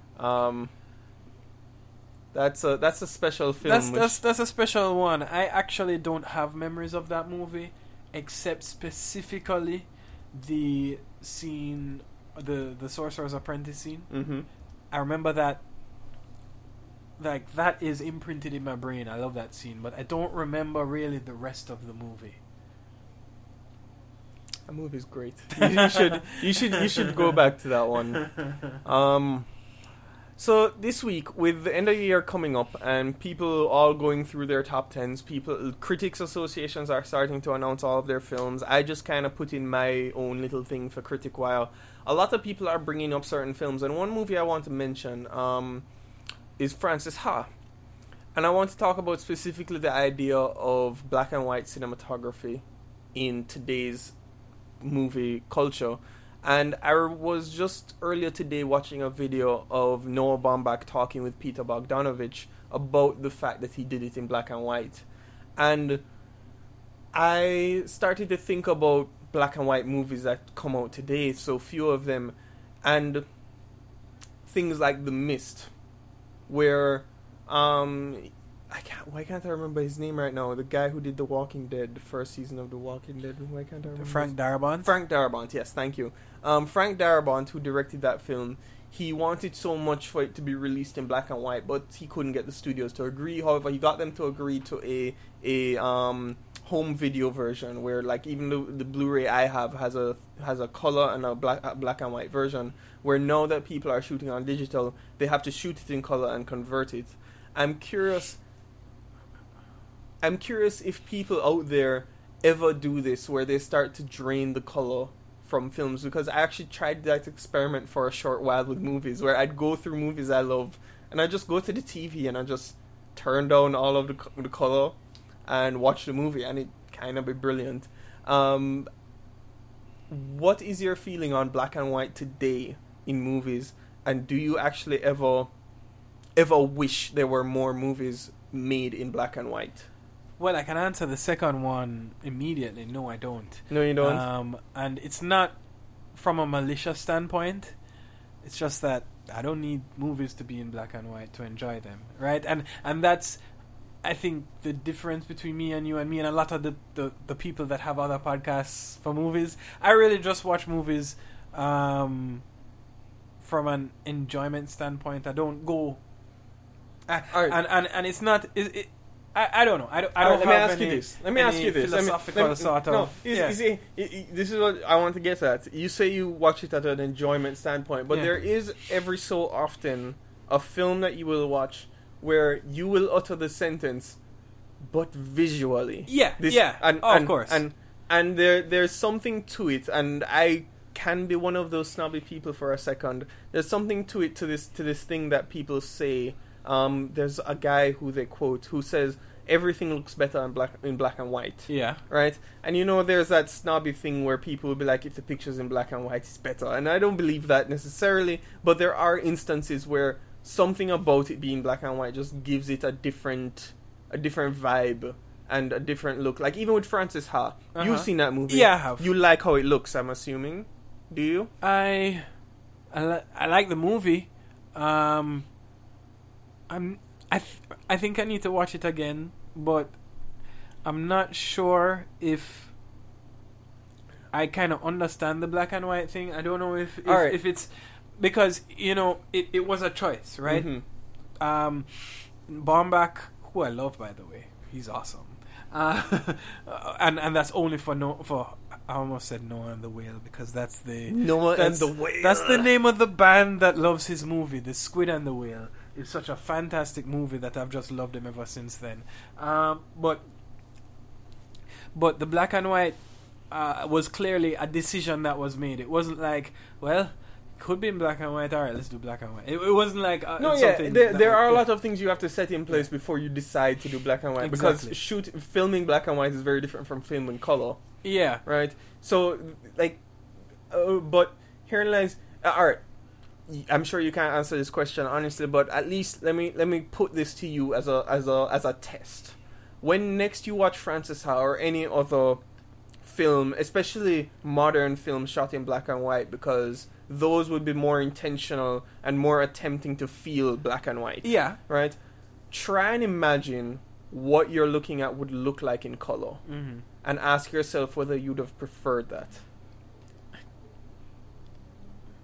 That's a special film. That's a special one. I actually don't have memories of that movie, except specifically the scene the Sorcerer's Apprentice scene. Mm-hmm. I remember that. Like, that is imprinted in my brain. I love that scene, but I don't remember really the rest of the movie. That movie's great. You should go back to that one. So this week, with the end of the year coming up and people all going through their top 10s, critics associations are starting to announce all of their films. I just kind of put in my own little thing for Critic While. A lot of people are bringing up certain films, and one movie I want to mention is Frances Ha. And I want to talk about specifically the idea of black and white cinematography in today's movie culture. And I was just earlier today watching a video of Noah Baumbach talking with Peter Bogdanovich about the fact that he did it in black and white. And I started to think about black and white movies that come out today, so few of them, and things like The Mist, where why can't I remember his name right now? The guy who did The Walking Dead, the first season of The Walking Dead. Why can't I remember? Frank Darabont? Frank Darabont, yes, thank you. Frank Darabont, who directed that film, he wanted so much for it to be released in black and white, but he couldn't get the studios to agree. However, he got them to agree to a home video version where, like, even the Blu-ray I have has a color and a black and white version, where now that people are shooting on digital, they have to shoot it in color and convert it. I'm curious if people out there ever do this, where they start to drain the color from films, because I actually tried that experiment for a short while with movies, where I'd go through movies I love, and I just go to the TV and I just turn down all of the color and watch the movie, and it kind of be brilliant. What is your feeling on black and white today in movies, and do you actually ever wish there were more movies made in black and white? Well, I can answer the second one immediately. No, I don't. No, you don't? And it's not from a malicious standpoint. It's just that I don't need movies to be in black and white to enjoy them, right? And that's, I think, the difference between me and a lot of the people that have other podcasts for movies. I really just watch movies from an enjoyment standpoint. I don't go... And it's not... I don't know. I don't let me ask you this. Philosophical sort of... This is what I want to get at. You say you watch it at an enjoyment standpoint, but there is every so often a film that you will watch where you will utter the sentence, but visually. Of course. And there's something to it, and I can be one of those snobby people for a second. There's something to it, to this thing that people say. There's a guy who they quote who says everything looks better in black and white. Yeah. Right? And you know, there's that snobby thing where people will be like, if the picture's in black and white, it's better. And I don't believe that necessarily, but there are instances where something about it being black and white just gives it a different vibe and a different look. Like even with Frances Ha, you've seen that movie. Yeah, I have. You like how it looks, I'm assuming. Do you? I like the movie. I think I need to watch it again, but I'm not sure if I kind of understand the black and white thing. I don't know if it's because, you know, it was a choice, right? Mm-hmm. Baumbach, who I love, by the way, he's awesome, and that's only for I almost said Noah and the Whale, because that's the Whale. That's the name of the band that loves his movie, The Squid and the Whale. It's such a fantastic movie that I've just loved him ever since then. But the black and white was clearly a decision that was made. It wasn't like, well, it could be in black and white. All right, let's do black and white. It wasn't like there are a lot of things you have to set in place before you decide to do black and white. Exactly. Because filming black and white is very different from filming color. Yeah. Right. So like, but herein lies. All right. I'm sure you can't answer this question honestly, but at least let me put this to you as a test. When next you watch Frances Ha or any other film, especially modern films shot in black and white, because those would be more intentional and more attempting to feel black and white. Yeah. Right? Try and imagine what you're looking at would look like in color. Mm-hmm. And ask yourself whether you'd have preferred that.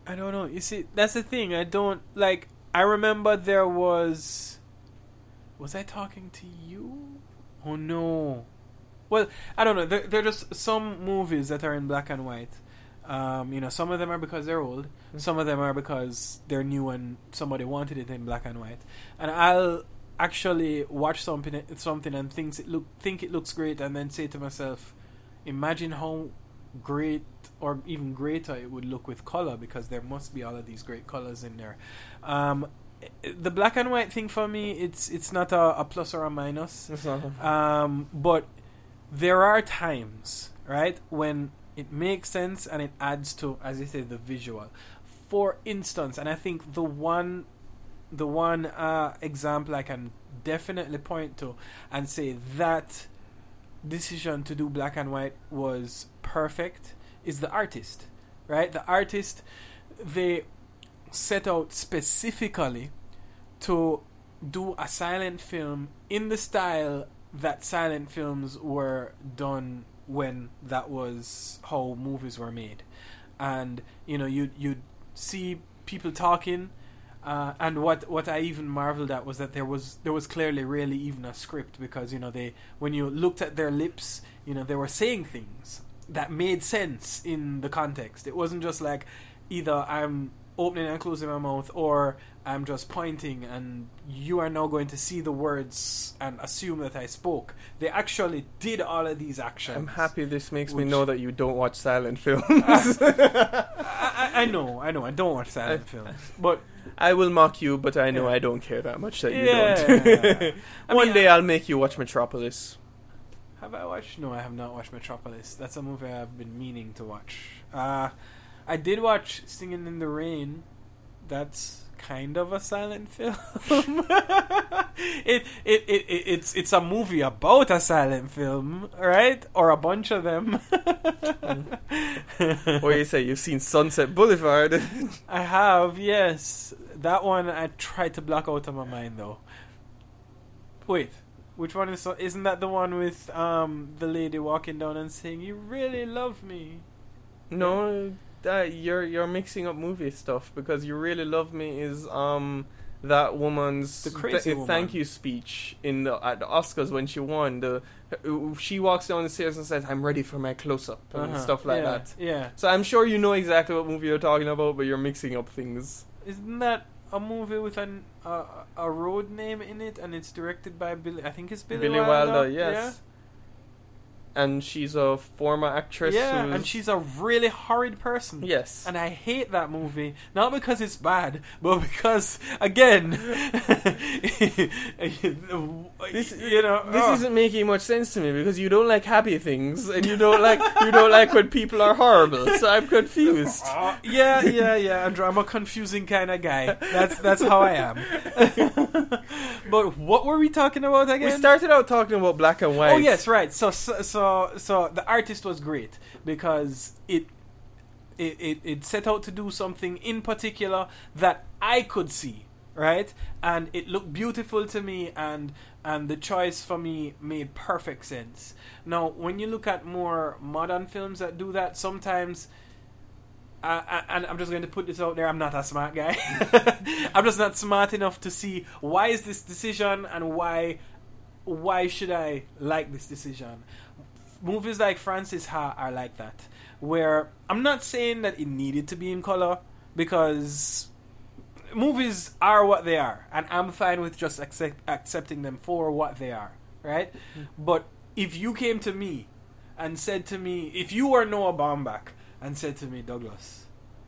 I don't know. You see, that's the thing. I don't like. I remember there was. Was I talking to you? Oh no. Well, I don't know. There are just some movies that are in black and white. Some of them are because they're old. Some of them are because they're new and somebody wanted it in black and white. And I'll actually watch something and think it looks great, and then say to myself, imagine how great or even greater it would look with color, because there must be all of these great colors in there. The black and white thing for me, it's not a plus or a minus. But there are times, right, when it makes sense and it adds to, as you say, the visual. For instance, and I think the one example I can definitely point to and say that decision to do black and white was perfect is The Artist, right? The Artist, they set out specifically to do a silent film in the style that silent films were done when that was how movies were made. And you'd see people talking, and what I even marveled at was that there was clearly really even a script, because when you looked at their lips, they were saying things that made sense in the context. It wasn't just like either I'm opening and closing my mouth, or I'm just pointing and you are now going to see the words and assume that I spoke. They actually did all of these actions. I'm happy this makes me know that you don't watch silent films. I know, I don't watch silent films. But I will mock you, but I know I don't care that much that you don't. One day I'll make you watch Metropolis. Have I watched? No, I have not watched Metropolis. That's a movie I've been meaning to watch. I did watch Singing in the Rain. That's kind of a silent film. It's a movie about a silent film, right? Or a bunch of them. Or you say you've seen Sunset Boulevard. I have, yes. That one I tried to block out of my mind, though. Wait, which one is? Isn't that the one with the lady walking down and saying, "You really love me"? No. You're mixing up movie stuff, because You Really Love Me is that woman's the crazy woman. Thank you speech at the Oscars when she won. She walks down the stairs and says, "I'm ready for my close-up," and stuff like that. Yeah. So I'm sure you know exactly what movie you're talking about, but you're mixing up things. Isn't that a movie with a road name in it, and it's directed by Billy? I think it's Billy Wilder. Yes. Yeah? And she's a former actress. Yeah, and she's a really horrid person. Yes. And I hate that movie. Not because it's bad, but because, again, this isn't making much sense to me, because you don't like happy things, and you don't like when people are horrible. So I'm confused. Yeah. I'm a confusing kind of guy. That's how I am. But what were we talking about again? We started out talking about black and white. Oh yes, right. So The Artist was great because it set out to do something in particular that I could see, right? And it looked beautiful to me, and the choice for me made perfect sense. Now, when you look at more modern films that do that, sometimes, and I'm just going to put this out there, I'm not a smart guy. I'm just not smart enough to see why is this decision and why should I like this decision. Movies like Francis Ha are like that, where I'm not saying that it needed to be in color, because movies are what they are, and I'm fine with just accepting them for what they are, right? But if you came to me and said to me, if you were Noah Baumbach and said to me, "Douglas,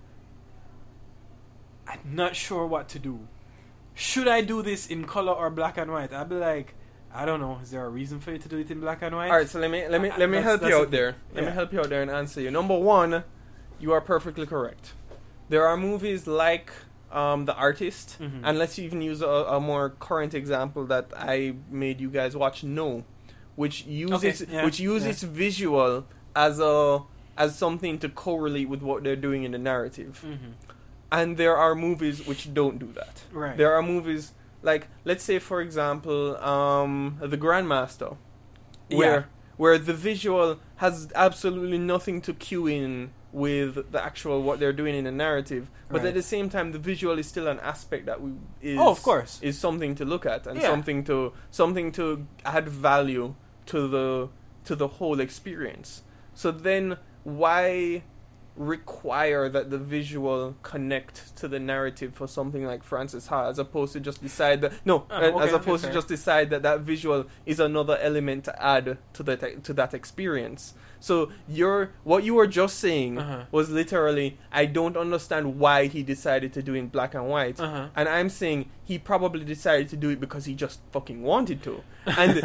I'm not sure what to do. Should I do this in color or black and white?" I'd be like, I don't know. Is there a reason for you to do it in black and white? All right, so let me help you out there. Let me help you out there and answer you. Number one, you are perfectly correct. There are movies like The Artist, and let's even use a more current example that I made you guys watch, No, which uses visual as something to correlate with what they're doing in the narrative. And there are movies which don't do that. Right. There are movies like, let's say, for example, The Grandmaster, where the visual has absolutely nothing to cue in with the actual what they're doing in the narrative. But Right. at the same time, the visual is still an aspect that of course, is something to look at and Yeah. something to add value to the whole experience. So then, why require that the visual connect to the narrative for something like Francis Ha, as opposed to just decide that as opposed to just decide that visual is another element to add to that experience. So what you were just saying was literally, I don't understand why he decided to do it in black and white, and I'm saying he probably decided to do it because he just fucking wanted to. And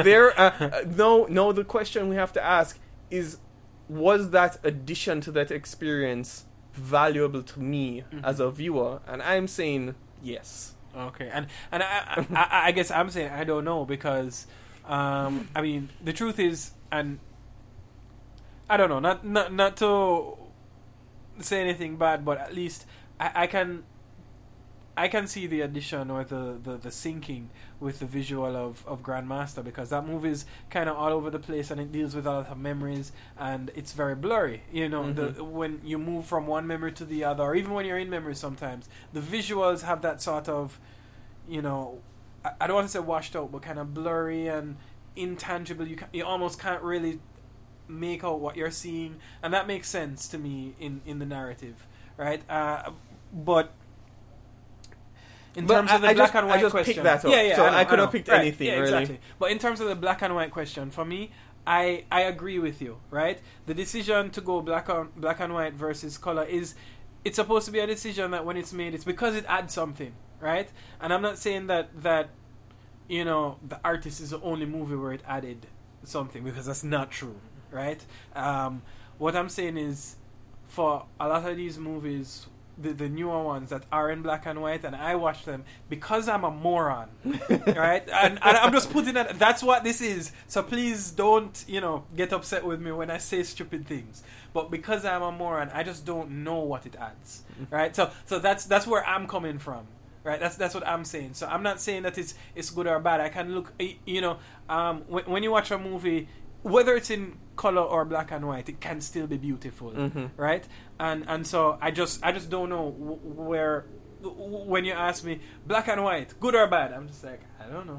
the question we have to ask is, was that addition to that experience valuable to me as a viewer? And I'm saying yes. Okay, and I guess I'm saying I don't know, because I mean, the truth is, and I don't know, not to say anything bad, but at least I can see the addition or the syncing with the visual of Grandmaster, because that movie is kind of all over the place and it deals with a lot of memories and it's very blurry. You know, when you move from one memory to the other, or even when you're in memory sometimes, the visuals have that sort of, you know, I don't want to say washed out, but kind of blurry and intangible. You almost can't really make out what you're seeing, and that makes sense to me in the narrative, right? But in terms of the black and white question, picked that up. Yeah, so I could have picked anything, really. Exactly. But in terms of the black and white question, for me, I agree with you, right? The decision to go black and white versus color it's supposed to be a decision that when it's made, it's because it adds something, right? And I'm not saying that you know, The Artist is the only movie where it added something, because that's not true, right? What I'm saying is, for a lot of these movies, the newer ones that are in black and white, and I watch them because I'm a moron, right? And I'm just putting that. That's what this is. So please don't, you know, get upset with me when I say stupid things. But because I'm a moron, I just don't know what it adds, right? So that's where I'm coming from, right? That's what I'm saying. So I'm not saying that it's good or bad. I can look, you know, when you watch a movie, whether it's in color or black and white, it can still be beautiful, right? And so I just don't know where, when you ask me black and white, good or bad, I'm just like, I don't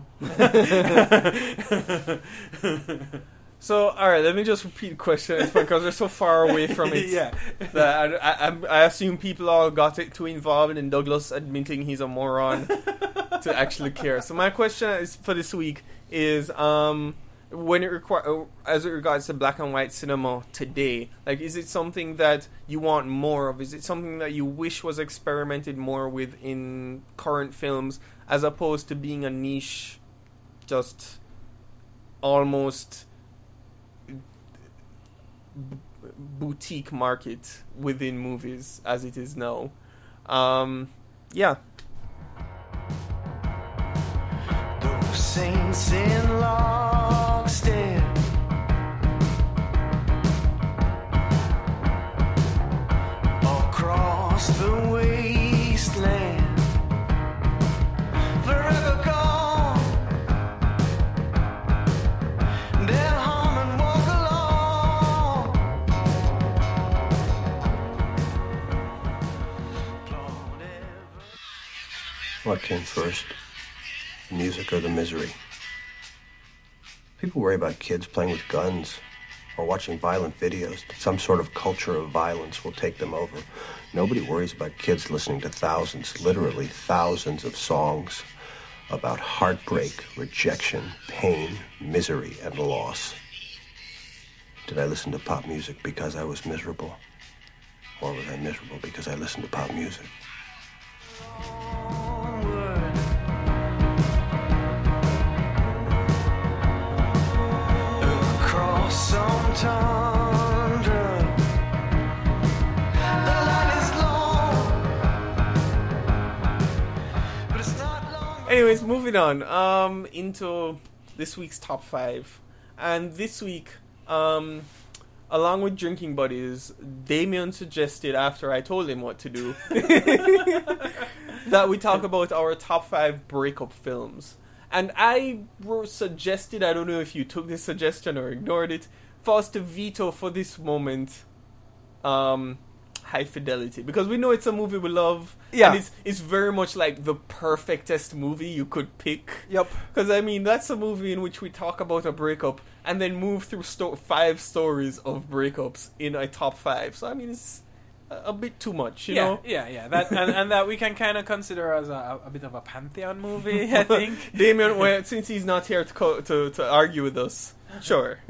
know. So, all right, let me just repeat the question because we're so far away from it. Yeah. That I assume people all got it too involved in Douglas admitting he's a moron to actually care. So my question is for this week is, when as it regards to black and white cinema today, like, is it something that you want more of? Is it something that you wish was experimented more with in current films, as opposed to being a niche, just almost boutique market within movies as it is now? Yeah. Those saints in lockstep across the wasteland, forever gone. They'll hum and walk along. What came first? The music or the misery? People worry about kids playing with guns or watching violent videos. Some sort of culture of violence will take them over. Nobody worries about kids listening to thousands, literally thousands of songs about heartbreak, rejection, pain, misery, and loss. Did I listen to pop music because I was miserable? Or was I miserable because I listened to pop music? Across some tundra, the line is long, but it's not long. Anyways, moving on into this week's top 5. And this week, along with Drinking Buddies, Damien suggested, after I told him what to do, that we talk about our top 5 breakup films. And I suggested, I don't know if you took this suggestion or ignored it, for us to veto for this moment High Fidelity, because we know it's a movie we love. Yeah. And it's very much like the perfectest movie you could pick. Yep. Because, I mean, that's a movie in which we talk about a breakup and then move through 5 stories of breakups in a top 5. So, I mean, it's a bit too much, you know? Yeah. That and that we can kind of consider as a bit of a pantheon movie, I think. Damien, well, since he's not here to argue with us, sure.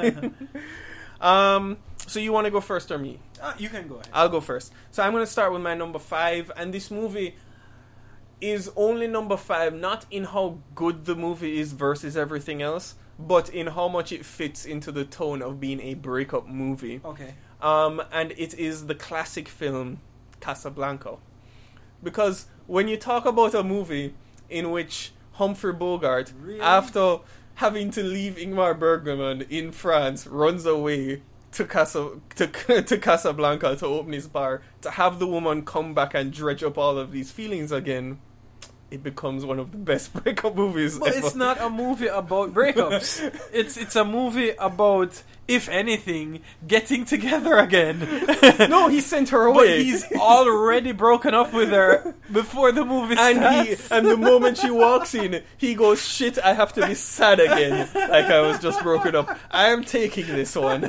So you want to go first or me? You can go ahead. I'll go first. So I'm going to start with my number 5, and this movie is only number 5, not in how good the movie is versus everything else, but in how much it fits into the tone of being a breakup movie. Okay. And it is the classic film Casablanca. Because when you talk about a movie in which Humphrey Bogart, after having to leave Ingmar Bergman in France, runs away to Casablanca to open his bar, to have the woman come back and dredge up all of these feelings again, it becomes one of the best breakup movies Well, ever. it's not a movie about breakups. It's a movie about, if anything, getting together again. No, he sent her away. But he's already broken up with her before the movie starts. And the moment she walks in, he goes, "Shit, I have to be sad again, like I was just broken up. I am taking this one."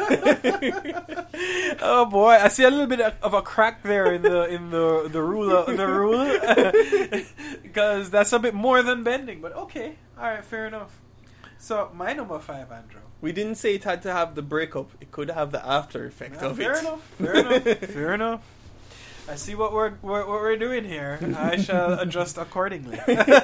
Oh boy, I see a little bit of a crack there in the rule, because that's a bit more than bending. But okay, all right, fair enough. So my number 5, Andrew. We didn't say it had to have the breakup; it could have the after effect of Fair it. enough. Fair enough. I see what we're doing here. I shall adjust accordingly.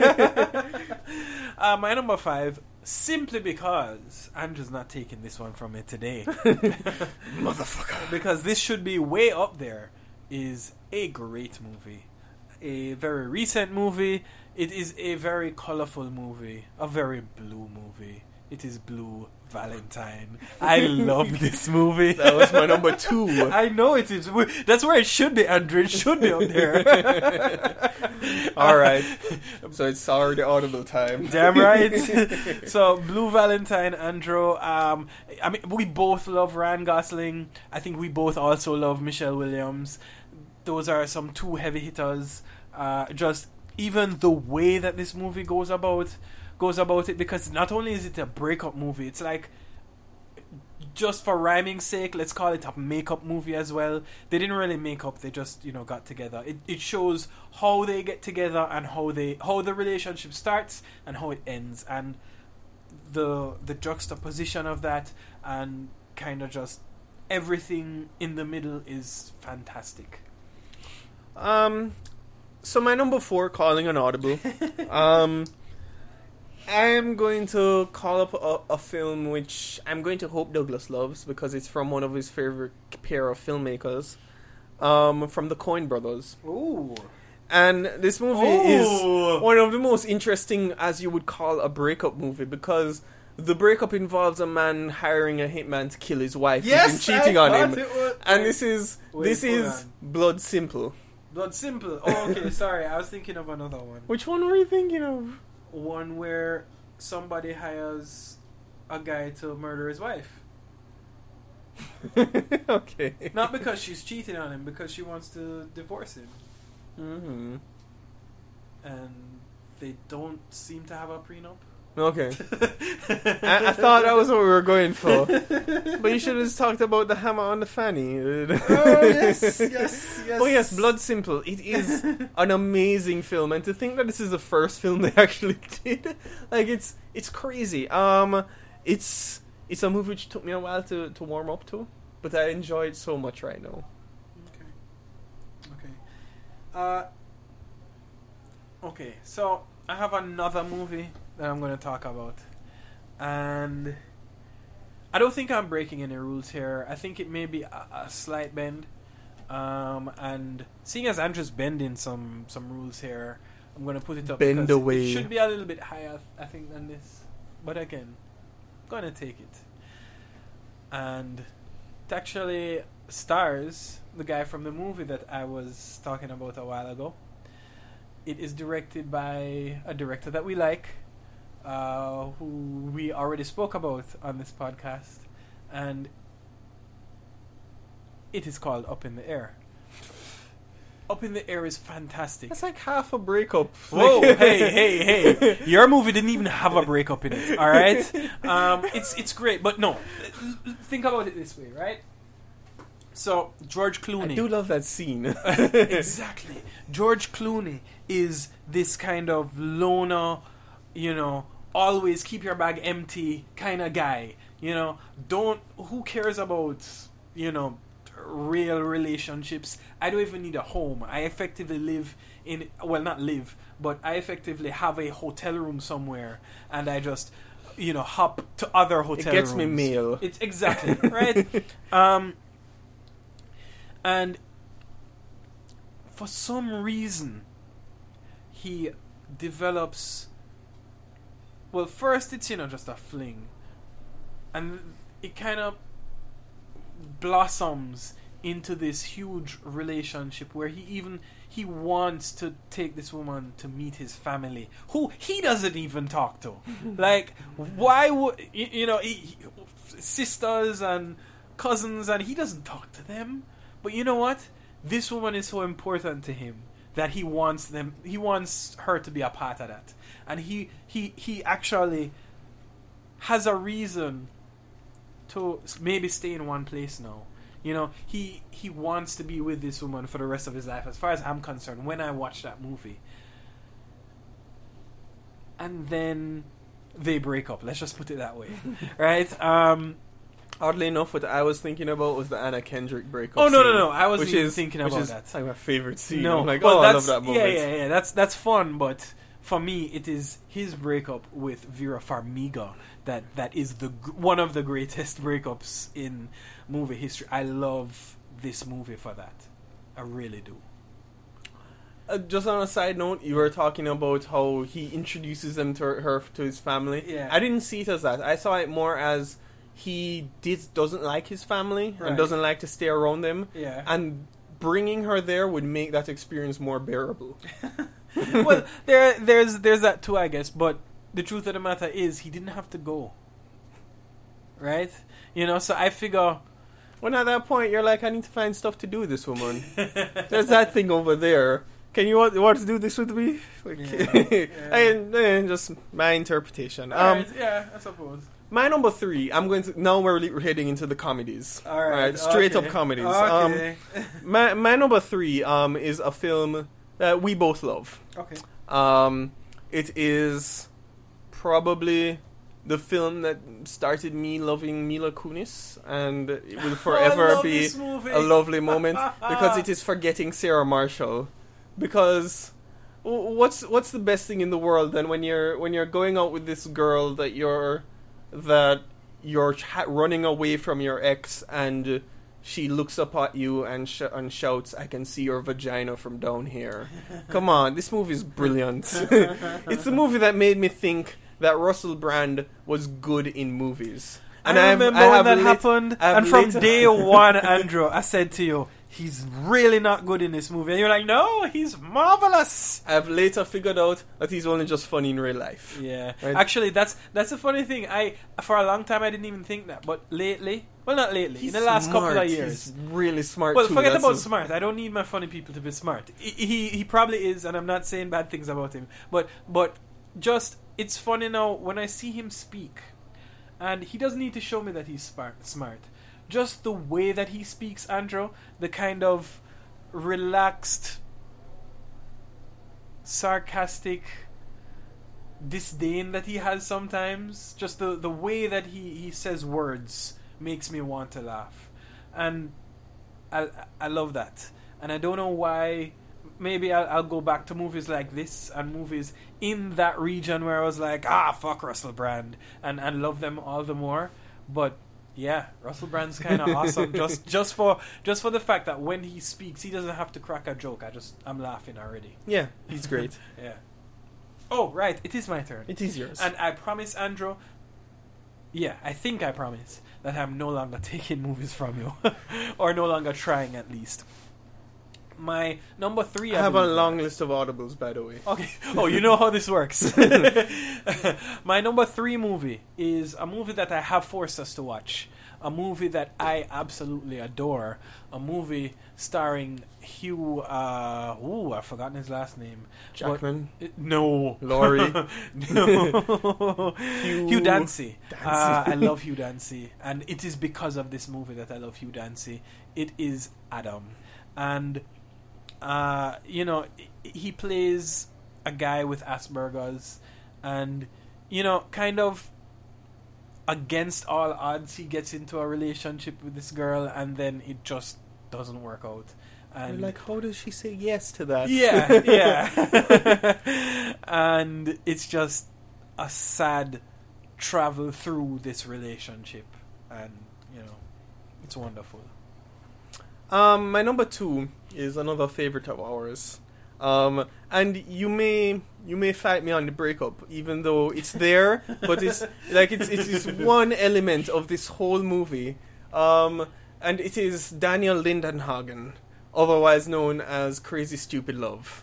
My number 5, simply because Andrew's not taking this one from me today, Motherfucker. because this should be way up there, is a great movie, a very recent movie. It is a very colorful movie, a very blue movie. It is Blue Valentine. I love this movie. That was my number 2. I know it is. That's where it should be, Andrew. It should be up there. All right. So it's already audible time. Damn right. So Blue Valentine, Andrew. I mean, we both love Ryan Gosling. I think we both also love Michelle Williams. Those are some 2 heavy hitters. Just even the way that this movie goes about it, because not only is it a breakup movie, it's like, just for rhyming's sake, let's call it a makeup movie as well. They didn't really make up, they just, got together. It shows how they get together and how the relationship starts and how it ends, and the juxtaposition of that, and kind of just everything in the middle is fantastic. So my number 4, calling an audible. I am going to call up a film which I'm going to hope Douglas loves, because it's from one of his favorite pair of filmmakers, from the Coen brothers. Ooh. And this movie is one of the most interesting, as you would call, a breakup movie, because the breakup involves a man hiring a hitman to kill his wife who's been cheating on him. And this is Blood Simple. Blood Simple. Oh, okay, sorry. I was thinking of another one. Which one were you thinking of? One where somebody hires a guy to murder his wife. Okay. Not because she's cheating on him, because she wants to divorce him. Mm-hmm. And they don't seem to have a prenup. Okay. I thought that was what we were going for. But you should have just talked about the hammer on the fanny. Oh, yes. Oh, yes, Blood Simple. It is an amazing film. And to think that this is the first film they actually did, like, it's crazy. It's a movie which took me a while to warm up to, but I enjoy it so much right now. Okay, so I have another movie that I'm going to talk about, and I don't think I'm breaking any rules here. I think it may be a slight bend, and seeing as Andrew's bending some rules here, I'm going to put it up. Bend because away. It should be a little bit higher, I think, than this, but again, I'm going to take it. And it actually stars the guy from the movie that I was talking about a while ago. It is directed by a director that we like, who we already spoke about on this podcast, and it is called Up in the Air. Up in the Air is fantastic. That's like half a breakup. Whoa, hey. Your movie didn't even have a breakup in it, alright? It's great, but no. Think about it this way, right? So, George Clooney. I do love that scene. Exactly. George Clooney is this kind of loner, always keep your bag empty kind of guy. Who cares about, real relationships? I don't even need a home. I effectively I effectively have a hotel room somewhere, and I just, hop to other hotel rooms. It gets me mail. It's exactly, right? And for some reason, he develops... Well, first it's, just a fling. And it kind of blossoms into this huge relationship where he wants to take this woman to meet his family, who he doesn't even talk to. Like, why would... sisters and cousins, and he doesn't talk to them. But you know what? This woman is so important to him that he wants her to be a part of that. And he actually has a reason to maybe stay in one place now. He wants to be with this woman for the rest of his life, as far as I'm concerned, when I watch that movie. And then they break up. Let's just put it that way. Right? Oddly enough, what I was thinking about was the Anna Kendrick breakup. Oh, no, scene, no. I wasn't even thinking about that. It's like my favorite scene. No, I'm like, well, I love that moment. Yeah. That's fun, but for me, it is his breakup with Vera Farmiga that is one of the greatest breakups in movie history. I love this movie for that. I really do. Just on a side note, you were talking about how he introduces them to his family. Yeah. I didn't see it as that. I saw it more as he doesn't like his family and doesn't like to stay around them. Yeah. And bringing her there would make that experience more bearable. Well, there's that too, I guess. But the truth of the matter is, he didn't have to go. Right? So I figure... When at that point, you're like, I need to find stuff to do with this woman. There's that thing over there. Can you want to do this with me? Like, and just my interpretation. Yeah, I suppose. My number 3, now we're heading into the comedies. All right. Straight up comedies. Okay. My number 3 is a film that we both love. Okay. It is probably the film that started me loving Mila Kunis, and it will forever be a lovely moment because it is Forgetting Sarah Marshall. Because what's the best thing in the world than when you're going out with this girl that you're running away from your ex, and she looks up at you and shouts, "I can see your vagina from down here." Come on, this movie is brilliant. It's the movie that made me think that Russell Brand was good in movies. And I remember when that happened, and from day one, Andrew, I said to you, he's really not good in this movie. And you're like, no, he's marvelous. I've later figured out that he's only just funny in real life. Yeah. Right? Actually, that's a funny thing. For a long time, I didn't even think that. But lately, well, not lately, in the last couple of years. He's really smart, well, too. Forget about smart. I don't need my funny people to be smart. He probably is, and I'm not saying bad things about him. But just, it's funny now when I see him speak. And he doesn't need to show me that he's smart. Just the way that he speaks, Andrew, the kind of relaxed, sarcastic disdain that he has sometimes, just the way that he says words makes me want to laugh. And I love that. And I don't know why. Maybe I'll go back to movies like this and movies in that region where I was like, fuck Russell Brand, and love them all the more. But yeah, Russell Brand's kind of awesome. Just for the fact that when he speaks, he doesn't have to crack a joke. I'm laughing already. Yeah, he's great. Yeah. Oh right, it is my turn. It is yours. And I promise, Andrew. Yeah, I think I promise that I'm no longer taking movies from you, or no longer trying at least. My number 3... I have a long list of audibles, by the way. Okay. Oh, you know how this works. My number 3 movie is a movie that I have forced us to watch. a movie that I absolutely adore. A movie starring Hugh. I've forgotten his last name. Jackman? No. Laurie? No. Hugh Dancy. Dancy. I love Hugh Dancy. And it is because of this movie that I love Hugh Dancy. It is Adam. And, he plays a guy with Asperger's. And, kind of against all odds, he gets into a relationship with this girl, and then it just doesn't work out. And like, how does she say yes to that? Yeah. And it's just a sad travel through this relationship, and it's wonderful. My number 2 is another favorite of ours. And you may fight me on the breakup, even though it's there, but it's one element of this whole movie. And it is Daniel Lindenhagen, otherwise known as Crazy Stupid Love.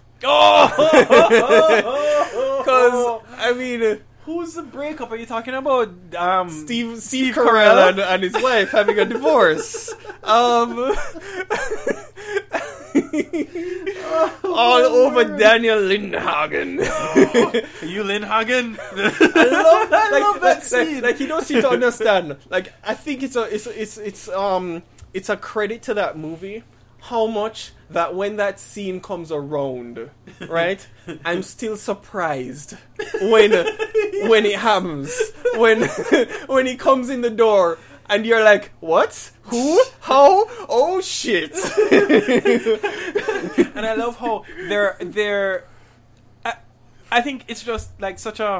Because, I mean, who's the breakup are you talking about? Steve Carell and his wife having a divorce. All over Daniel Lindenhagen. You Lindhagen? I love that scene. Like, you don't seem to understand. Like, I think it's a credit to that movie how much that when that scene comes around, right? I'm still surprised when it happens. When he comes in the door and you're like, what? Who? How? Oh shit. And I love how they're I think it's just like such a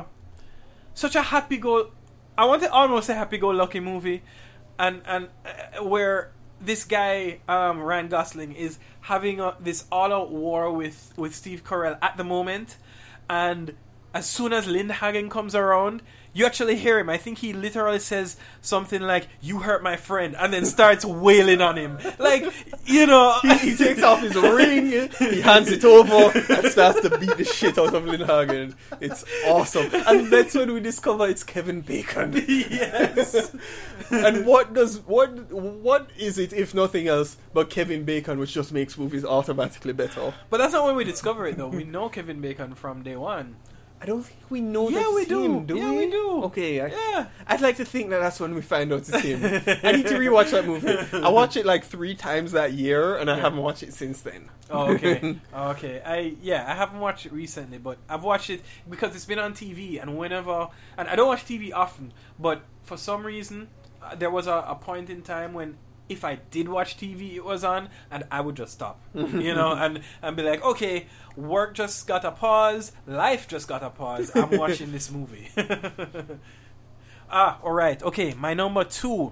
I want to almost say happy-go-lucky movie, and where this guy Ryan Gosling is having this all-out war with Steve Carell at the moment, and as soon as Lindhagen comes around, you actually hear him. I think he literally says something like, "You hurt my friend," and then starts wailing on him. Like, he takes off his ring, he hands it over, and starts to beat the shit out of Lindhagen. It's awesome. And that's when we discover it's Kevin Bacon. Yes. And what is it, if nothing else, but Kevin Bacon, which just makes movies automatically better? But that's not when we discover it, though. We know Kevin Bacon from day one. I don't think we know Yeah, that's we him, do. we? Yeah, we do. Okay, Yeah. I'd like to think that that's when we find out it's him. I need to rewatch that movie. I watched it like 3 times that year, and I haven't watched it since then. Oh, okay. Okay. I haven't watched it recently, but I've watched it because it's been on TV, and I don't watch TV often, but for some reason, there was a point in time when if I did watch TV, it was on, and I would just stop, and be like, okay, work just got a pause, life just got a pause, I'm watching this movie. All right, okay, my number 2.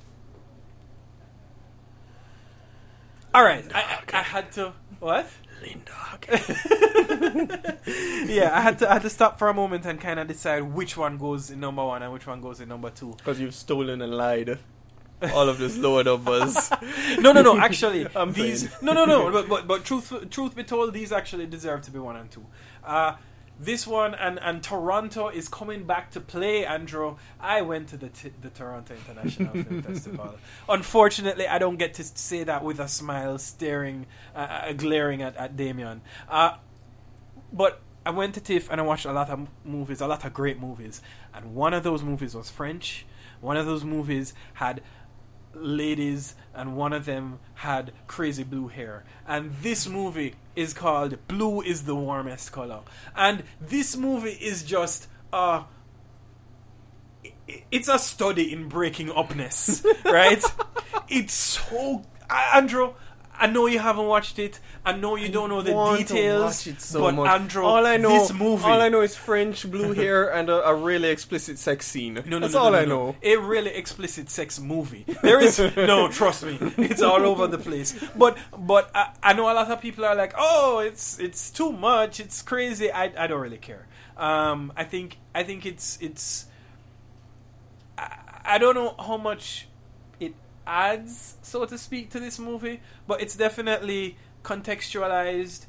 All right, I had to, what? Lindhagen. Yeah, I had to stop for a moment and kind of decide which one goes in number 1 and which one goes in number 2. Because you've stolen and lied. All of this lower numbers. No. Actually, these. No. But truth be told, these actually deserve to be 1 and 2. This one and Toronto is coming back to play. Andrew, I went to the Toronto International Film Festival. Unfortunately, I don't get to say that with a smile, glaring at Damien. But I went to TIFF and I watched a lot of movies, a lot of great movies, and one of those movies was French. One of those movies had ladies, and one of them had crazy blue hair. And this movie is called Blue is the Warmest Color. And this movie is just it's a study in breaking upness, right? It's so Andrew, I know you haven't watched it. I know you don't know the details, but much. Andrew, all I know is French, blue hair, and a really explicit sex scene. That's all I know. A really explicit sex movie. There is no, trust me, it's all over the place. But I know a lot of people are like, oh, it's too much, it's crazy. I don't really care. I think it's. I don't know how much it adds, so to speak, to this movie, but it's definitely contextualized.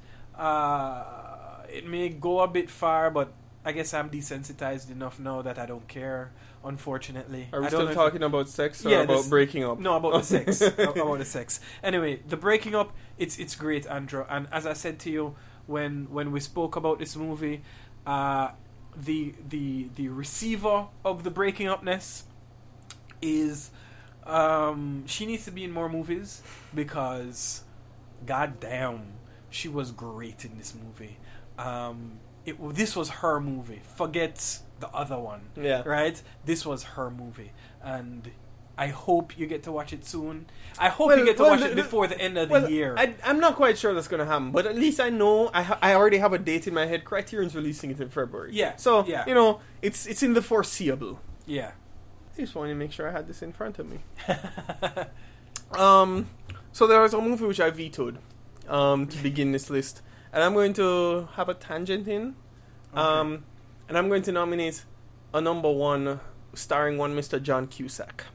It may go a bit far, but I guess I'm desensitized enough now that I don't care unfortunately. Are we I don't still know if- talking about sex or Yeah, about this- breaking up? No, about the sex. About the sex. Anyway, the breaking up, it's great, Andrew. And as I said to you when we spoke about this movie, the receiver of the breaking upness is she needs to be in more movies because goddamn, she was great in this movie. This was her movie. Forget the other one. Yeah. Right? This was her movie. And I hope you get to watch it soon. I hope you get to watch it before the end of the year. I'm not quite sure that's going to happen, but at least I know I already have a date in my head. Criterion's releasing it in February. Yeah. So, Yeah. you know, it's in the foreseeable. Yeah. I just wanted to make sure I had this in front of me. So there was a movie which I vetoed to begin this list. And I'm going to have a tangent in. And I'm going to nominate a number one starring one Mr. John Cusack.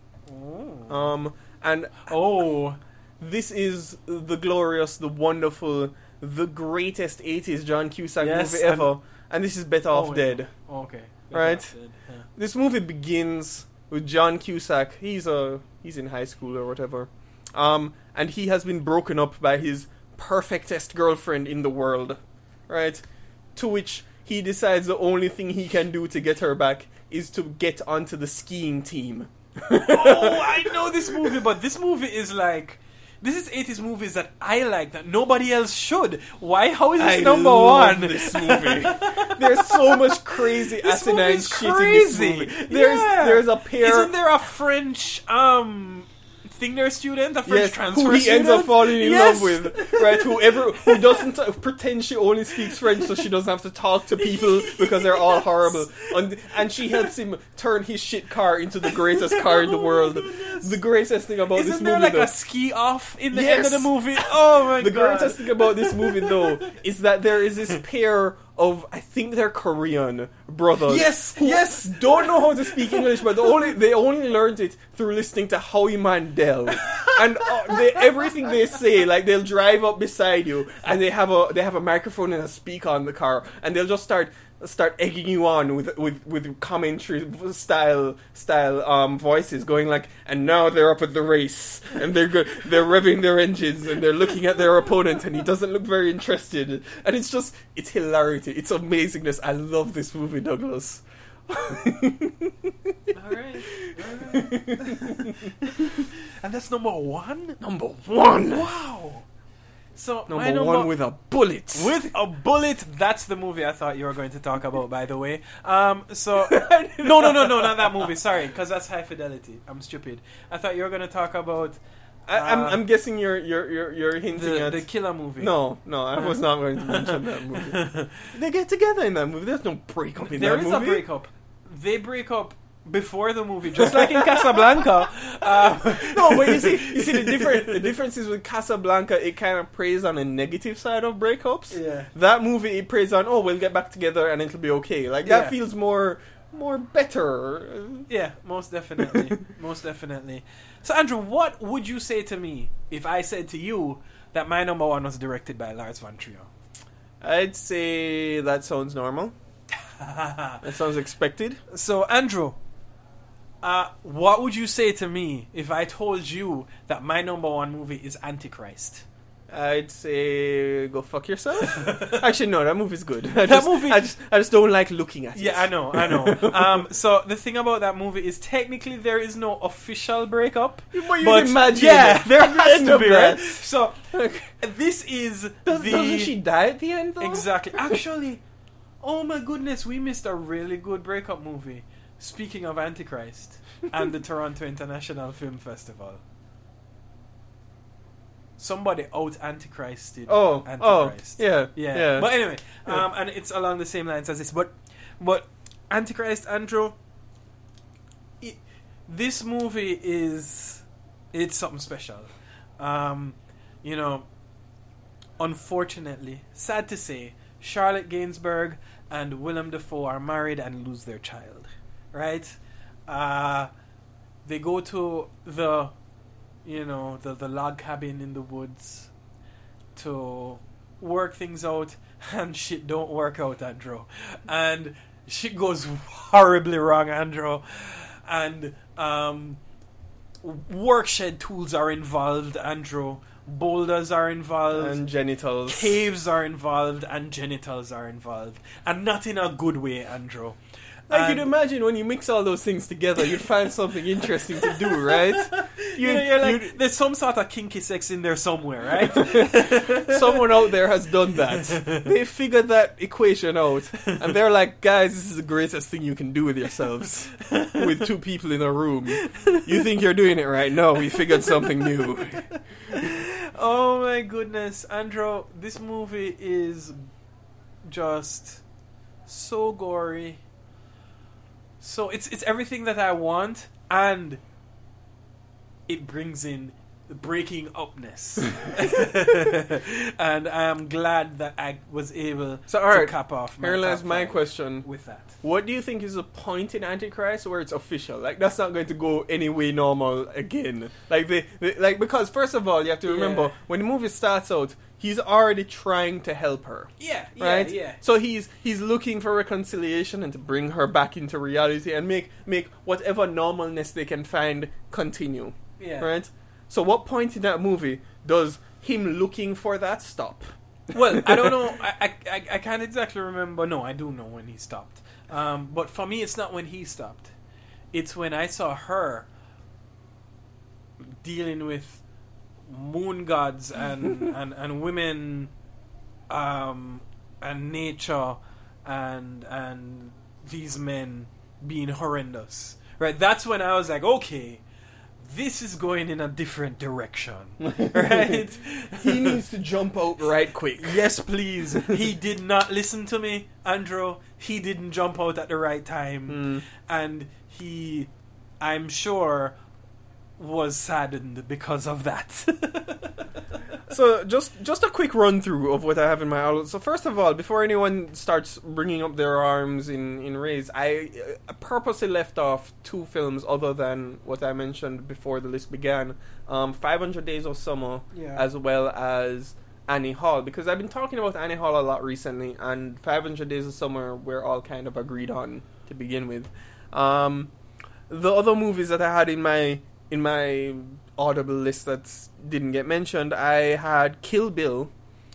This is the glorious, the wonderful, the greatest 80s John Cusack movie ever. And this is Better Off Dead. Okay. Right? Dead, yeah. This movie begins with John Cusack. He's in high school or whatever. And he has been broken up by his perfectest girlfriend in the world. Right? To which he decides the only thing he can do to get her back is to get onto the skiing team. I know this movie, but this movie is like... This is 80s movies that I like that nobody else should. Why? How is this number love one? This movie. There's so much crazy This asinine movie's shit crazy. in this movie. There's a pair... Isn't there a French Thinger student, a French transfer who he student? ends up falling in Yes. love with, right? Who doesn't pretend she only speaks French so she doesn't have to talk to people because they're all horrible, and she helps him turn his shit car into the greatest car in the world. The greatest thing about this Isn't movie, there like though, a ski off in the Yes. end of the movie? Oh my the god! greatest thing about this movie, though, is that there is this pair of, I think they're Korean brothers. Yes, who yes. don't know how to speak English, but they only learned it through listening to Howie Mandel. And everything they say, like they'll drive up beside you, and they have a microphone and a speaker on the car, and they'll just start egging you on with commentary style voices, going like, and now they're up at the race, and they're revving their engines, and they're looking at their opponent, and he doesn't look very interested, and it's hilarity, it's amazingness. I love this movie, Douglas. Alright. And that's number one? Number one! Wow! So my Number one with a bullet. With a bullet, that's the movie I thought you were going to talk about, by the way. No, not that movie. Sorry, because that's High Fidelity. I'm stupid. I thought you were going to talk about. I'm guessing you're hinting at the killer movie. No, I was not going to mention that movie. They get together in that movie. There's no breakup in that movie. There is a breakup. They break up before the movie, just like in Casablanca. No, but you see the difference is with Casablanca, it kind of preys on a negative side of breakups. Yeah. That movie, it preys on, we'll get back together and it'll be okay. Like that feels more better. Yeah, most definitely. Most definitely. So Andrew, what would you say to me if I said to you that my number one was directed by Lars von Trier? I'd say that sounds normal. That sounds expected. So Andrew, what would you say to me if I told you that my number one movie is Antichrist? I'd say go fuck yourself. Actually, no, that movie's good. I just don't like looking at it. Yeah, I know. So the thing about that movie is technically there is no official breakup. But imagine. Yeah, there has to be, right? that. So this is Doesn't she die at the end, though? Exactly. Actually, oh my goodness, we missed a really good breakup movie. Speaking of Antichrist and the Toronto International Film Festival. Somebody out Antichristed Antichrist. Yeah. But anyway, and it's along the same lines as this. But Antichrist, Andrew, this movie it's something special. Unfortunately, sad to say, Charlotte Gainsbourg and Willem Dafoe are married and lose their child. Right? They go to the log cabin in the woods to work things out, and shit don't work out, Andrew. And shit goes horribly wrong, Andrew. And workshed tools are involved, Andrew. Boulders are involved. And genitals. Caves are involved, and genitals are involved. And not in a good way, Andrew. Like, you'd imagine when you mix all those things together, you'd find something interesting to do, right? You're like, there's some sort of kinky sex in there somewhere, right? Someone out there has done that. They figured that equation out, and they're like, guys, this is the greatest thing you can do with yourselves. With two people in a room. You think you're doing it right? No, we figured something new. Oh my goodness, Andrew, this movie is just so gory. So it's everything that I want, and it brings in the breaking upness. And I am glad that I was able to cap off my here lies top my five question with that. What do you think is the point in Antichrist where it's official? Like, that's not going to go any way normal again. Like, like, because first of all, you have to remember, when the movie starts out, he's already trying to help her. Yeah, right? yeah. So he's looking for reconciliation and to bring her back into reality and make whatever normalness they can find continue. Yeah. Right? So what point in that movie does him looking for that stop? Well, I don't know. I can't exactly remember. No, I do know when he stopped. But for me, it's not when he stopped. It's when I saw her dealing with moon gods and women and nature and these men being horrendous. Right? That's when I was like, okay, this is going in a different direction. Right? He needs to jump out right quick. Yes, please. He did not listen to me, Andrew. He didn't jump out at the right time. And he, I'm sure, was saddened because of that. So just a quick run through of what I have in my outlook. So first of all, before anyone starts bringing up their arms in rage, I purposely left off two films other than what I mentioned before the list began. 500 Days of Summer, as well as Annie Hall, because I've been talking about Annie Hall a lot recently, and 500 Days of Summer we're all kind of agreed on to begin with. The other movies that I had in my Audible list that didn't get mentioned, I had Kill Bill,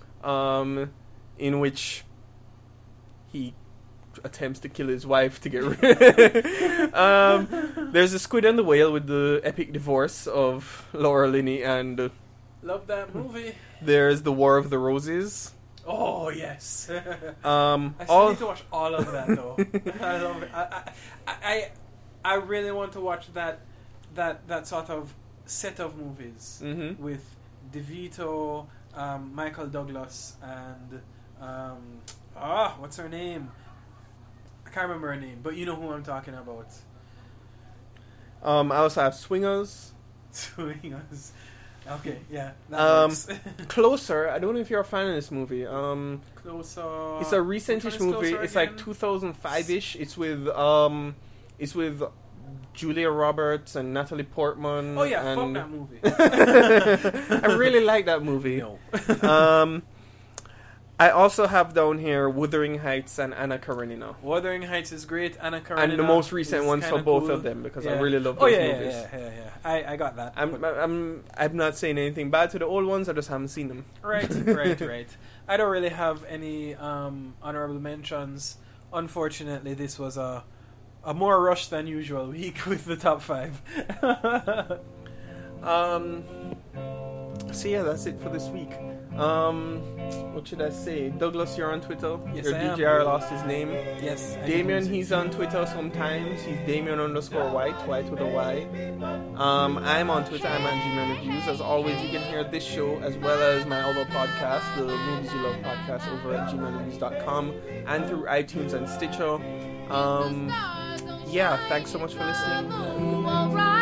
in which he attempts to kill his wife to get rid. There's The Squid and the Whale with the epic divorce of Laura Linney, and love that movie. There's The War of the Roses. Oh yes. I still need to watch all of that though. I love it. I really want to watch that sort of set of movies with DeVito, Michael Douglas, and what's her name? I can't remember her name, but you know who I'm talking about. I also have Swingers. Swingers. Okay, yeah. That works. Closer. I don't know if you're a fan of this movie. Closer. It's a recentish movie. It's like 2005-ish. It's with Julia Roberts and Natalie Portman. Oh yeah, and fuck that movie. I really like that movie. No. I also have down here Wuthering Heights and Anna Karenina. Wuthering Heights is great. Anna Karenina, and the most recent ones for both cool. of them, because I really love those movies. Yeah. I got that. I'm not saying anything bad to the old ones. I just haven't seen them. Right. I don't really have any honorable mentions. Unfortunately, this was a more rushed than usual week with the top 5. So yeah, that's it for this week. What should I say? Douglas, you're on Twitter. Yes, Your I am. DJR lost his name. Yes. Damien, he's on Twitter sometimes. He's Damien_White, White with a Y. I'm on Twitter. I'm on Gmail Reviews. As always, you can hear this show as well as my other podcast, the Movies You Love podcast, over at gmailreviews.com and through iTunes and Stitcher. Yeah, thanks so much for listening.